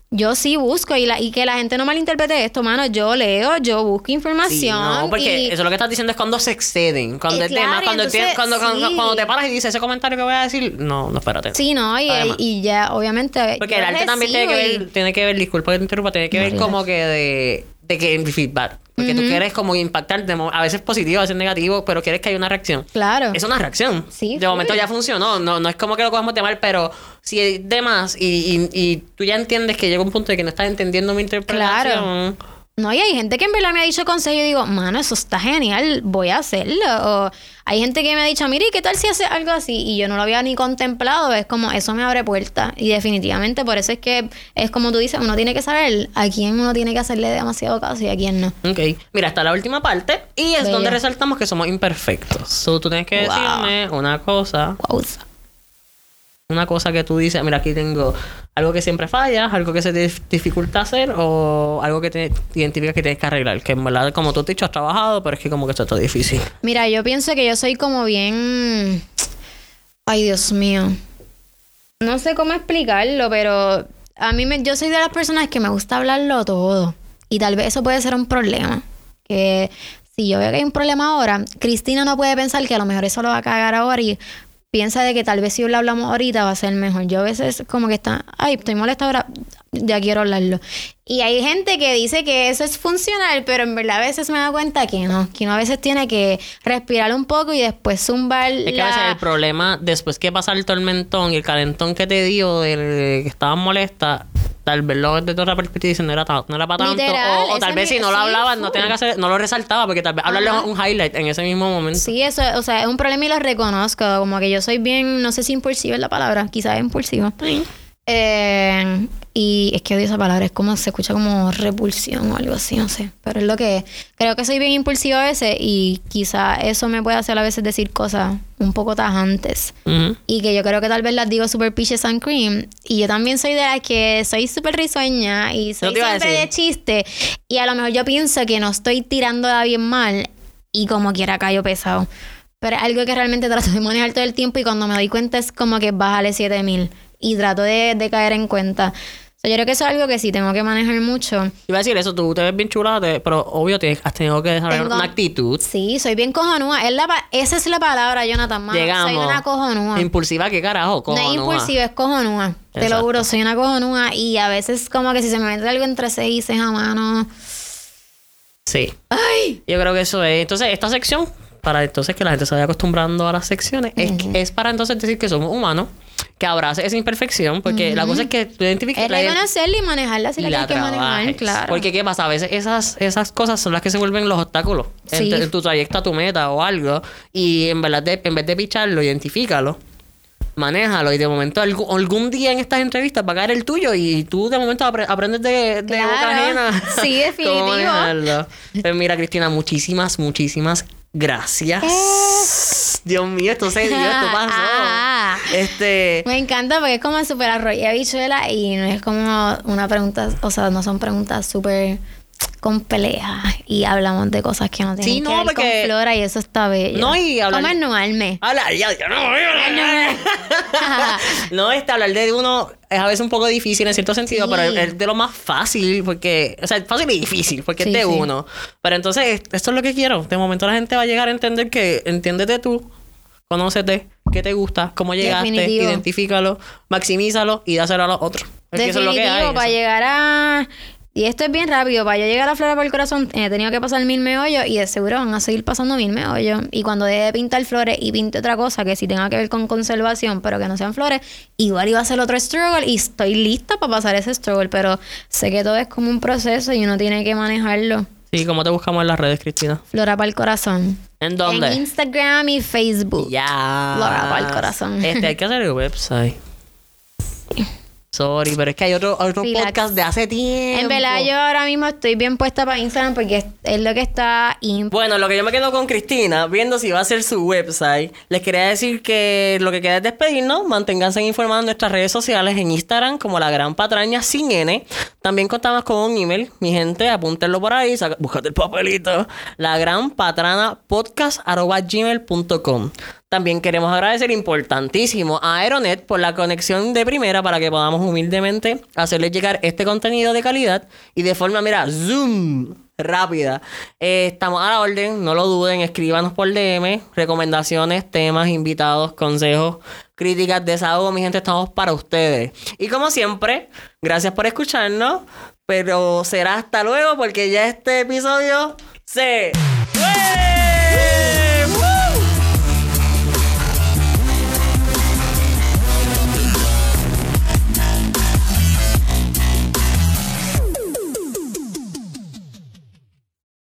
yo sí busco y, la, y que la gente no malinterprete esto, mano. Yo leo, yo busco información. Sí, no, porque y... eso lo que estás diciendo es cuando se exceden. Cuando Eh, el claro, tema, cuando, entonces, el te- cuando, sí. cuando, cuando te paras y dices ese comentario que voy a decir, no, no, espérate. Sí, no, y, Además. y ya, obviamente. Porque yo el arte también tiene que recibo ver, tiene que ver, disculpa que te interrumpa, tiene que No, ver relax. como que de, de que en feedback. Porque tú Ujú. quieres como impactar, de mo- a veces positivo, a veces negativo, pero quieres que haya una reacción. y- Claro. Es una reacción. Sí, de momento full. ya funcionó. No, no es como que lo cogemos de mal, pero si es de más y, y, y tú ya entiendes que llega un punto de que no estás entendiendo mi interpretación. No, y hay gente que en verdad me ha dicho consejo y yo digo, mano, eso está genial, voy a hacerlo. O hay gente que me ha dicho, mire, ¿qué tal si hace algo así? Y yo no lo había ni contemplado. Es como, eso me abre puertas. Y definitivamente, por eso es que es como tú dices, uno tiene que saber a quién uno tiene que hacerle demasiado caso y a quién no. Ok. Mira, está la última parte y es Bella. donde resaltamos que somos imperfectos. So, tú tienes que Wow. decirme una cosa. Wow. Una cosa que tú dices, mira, aquí tengo algo que siempre falla, algo que se te dif- dificulta hacer o algo que te identificas que tienes que arreglar. Que en verdad, como tú te has dicho, has trabajado, pero es que como que esto está difícil. Mira, yo pienso que yo soy como bien... Ay, Dios mío. No sé cómo explicarlo, pero a mí me, yo soy de las personas que me gusta hablarlo todo. Y tal vez eso puede ser un problema. Que si yo veo que hay un problema ahora, Cristina no puede pensar que a lo mejor eso lo va a cagar ahora y piensa de que tal vez si lo hablamos ahorita va a ser mejor. Yo a veces como que está, ay, estoy molesta ahora, ya quiero hablarlo. Y hay gente que dice que eso es funcional, pero en verdad a veces me da cuenta que no, que uno a veces tiene que respirar un poco y después zumbar Es que la... a veces el problema, después que pasa el tormentón y el calentón que te dio de que estabas molesta, tal vez lo ves desde otra perspectiva y dices, no era, ta- no era para tanto. Literal, O, o tal ese vez mi- si no lo sí, hablabas, no full. tenía que hacer, no lo resaltaba, porque tal vez hablarle Ajá. un highlight en ese mismo momento. Sí, eso, o sea, es un problema y lo reconozco. Como que yo soy bien, no sé si impulsiva es la palabra, quizás es impulsiva. Eh, y es que odio esa palabra, es como, se escucha como repulsión o algo así, no sé. Pero es lo que es. Creo que soy bien impulsiva a veces y quizás eso me puede hacer a veces decir cosas un poco tajantes. Ujú. Y que yo creo que tal vez las digo super peaches and cream. Y yo también soy de las que soy súper risueña y soy Eso te iba a siempre de decir. chiste. Y a lo mejor yo pienso que no estoy tirándola bien mal y como quiera callo pesado. Pero es algo que realmente trato de manejar todo el tiempo y cuando me doy cuenta es como que bájale siete mil. Y trato de, de caer en cuenta. O sea, yo creo que eso es algo que sí tengo que manejar mucho. Iba a decir eso, tú te ves bien chula, te- pero obvio te, has tenido que desarrollar Tengo- una actitud. Sí, soy bien cojonúa. Es la pa- esa es la palabra, Jonathan. Mano. Llegamos. Soy una cojonúa. Impulsiva, ¿qué carajo? No es Cojonúa. impulsiva, es cojonúa. Te lo Exacto. juro, soy una cojonúa. Y a veces como que si se me mete algo entre seis y seis a mano... Sí. ¡Ay! Yo creo que eso es. Entonces, esta sección, para entonces que la gente se vaya acostumbrando a las secciones, es, es para entonces decir que somos humanos, que abrace esa imperfección, porque la cosa es que tú identifiques Es reconocerla y manejarla si y la la tienes que manejar, trabajes. claro. Porque ¿qué pasa? A veces esas, esas cosas son las que se vuelven los obstáculos en, Sí. tu- en tu trayecto a tu meta o algo. Y en verdad, de- en vez de picharlo, identifícalo. Manéjalo y de momento algún, algún día en estas entrevistas va a caer el tuyo y tú de momento apre- aprendes de, de Claro. boca ajena. Sí, definitivo. cómo manejarlo. Pues mira, Cristina, muchísimas, muchísimas gracias. Dios mío, esto se dio, esto pasó. Ah. Este. Me encanta porque es como súper arroz y habichuela y no es como una pregunta, o sea, no son preguntas súper complejas y hablamos de cosas que no tienen Sí, que no, ver porque- con flora y eso está bello. No, y hablar- ¿Cómo ennuarme? Hablar, ya, ya, no, no, este hablar de uno es a veces un poco difícil en cierto sentido, Sí. pero es- es de lo más fácil, porque, o sea, fácil y difícil, porque Sí, es de sí. uno. Pero entonces, esto es lo que quiero. De momento la gente va a llegar a entender que entiéndete tú, conócete, qué te gusta, cómo llegaste, Definitivo. identifícalo, maximízalo y dáselo a los otros. Es que eso es lo que Definitivo, hay. para eso. llegar a... Y esto es bien rápido, para yo llegar a Flora por el Corazón he tenido que pasar mil meollos y de seguro van a seguir pasando mil meollos. Y cuando deje de pintar flores y pinte otra cosa que sí tenga que ver con conservación, pero que no sean flores, igual iba a ser otro struggle y estoy lista para pasar ese struggle, pero sé que todo es como un proceso y uno tiene que manejarlo. Sí, ¿cómo te buscamos en las redes, Cristina? Flora para el Corazón. ¿En dónde? En Instagram y Facebook. Ya. Flora para el Corazón. Este, hay que hacer el website. Sorry, pero es que hay otro, otro Relax. podcast de hace tiempo. En verdad, yo ahora mismo estoy bien puesta para Instagram porque es, es lo que está imp- Bueno, lo que yo me quedo con Cristina, viendo si va a ser su website, les quería decir que lo que queda es despedirnos. Manténganse informados en nuestras redes sociales, en Instagram como La Gran Patraña sin N. También contamos con un email. Mi gente, apúntenlo por ahí, saca, búscate el papelito. La Gran Patrana podcast arroba gmail punto com. También queremos agradecer importantísimo a Aeronet por la conexión de primera para que podamos humildemente hacerles llegar este contenido de calidad y de forma, mira, zoom, rápida. Eh, estamos a la orden, no lo duden, escríbanos por D M, recomendaciones, temas, invitados, consejos, críticas, desahogo, mi gente, estamos para ustedes. Y como siempre, gracias por escucharnos, pero será hasta luego porque ya este episodio se...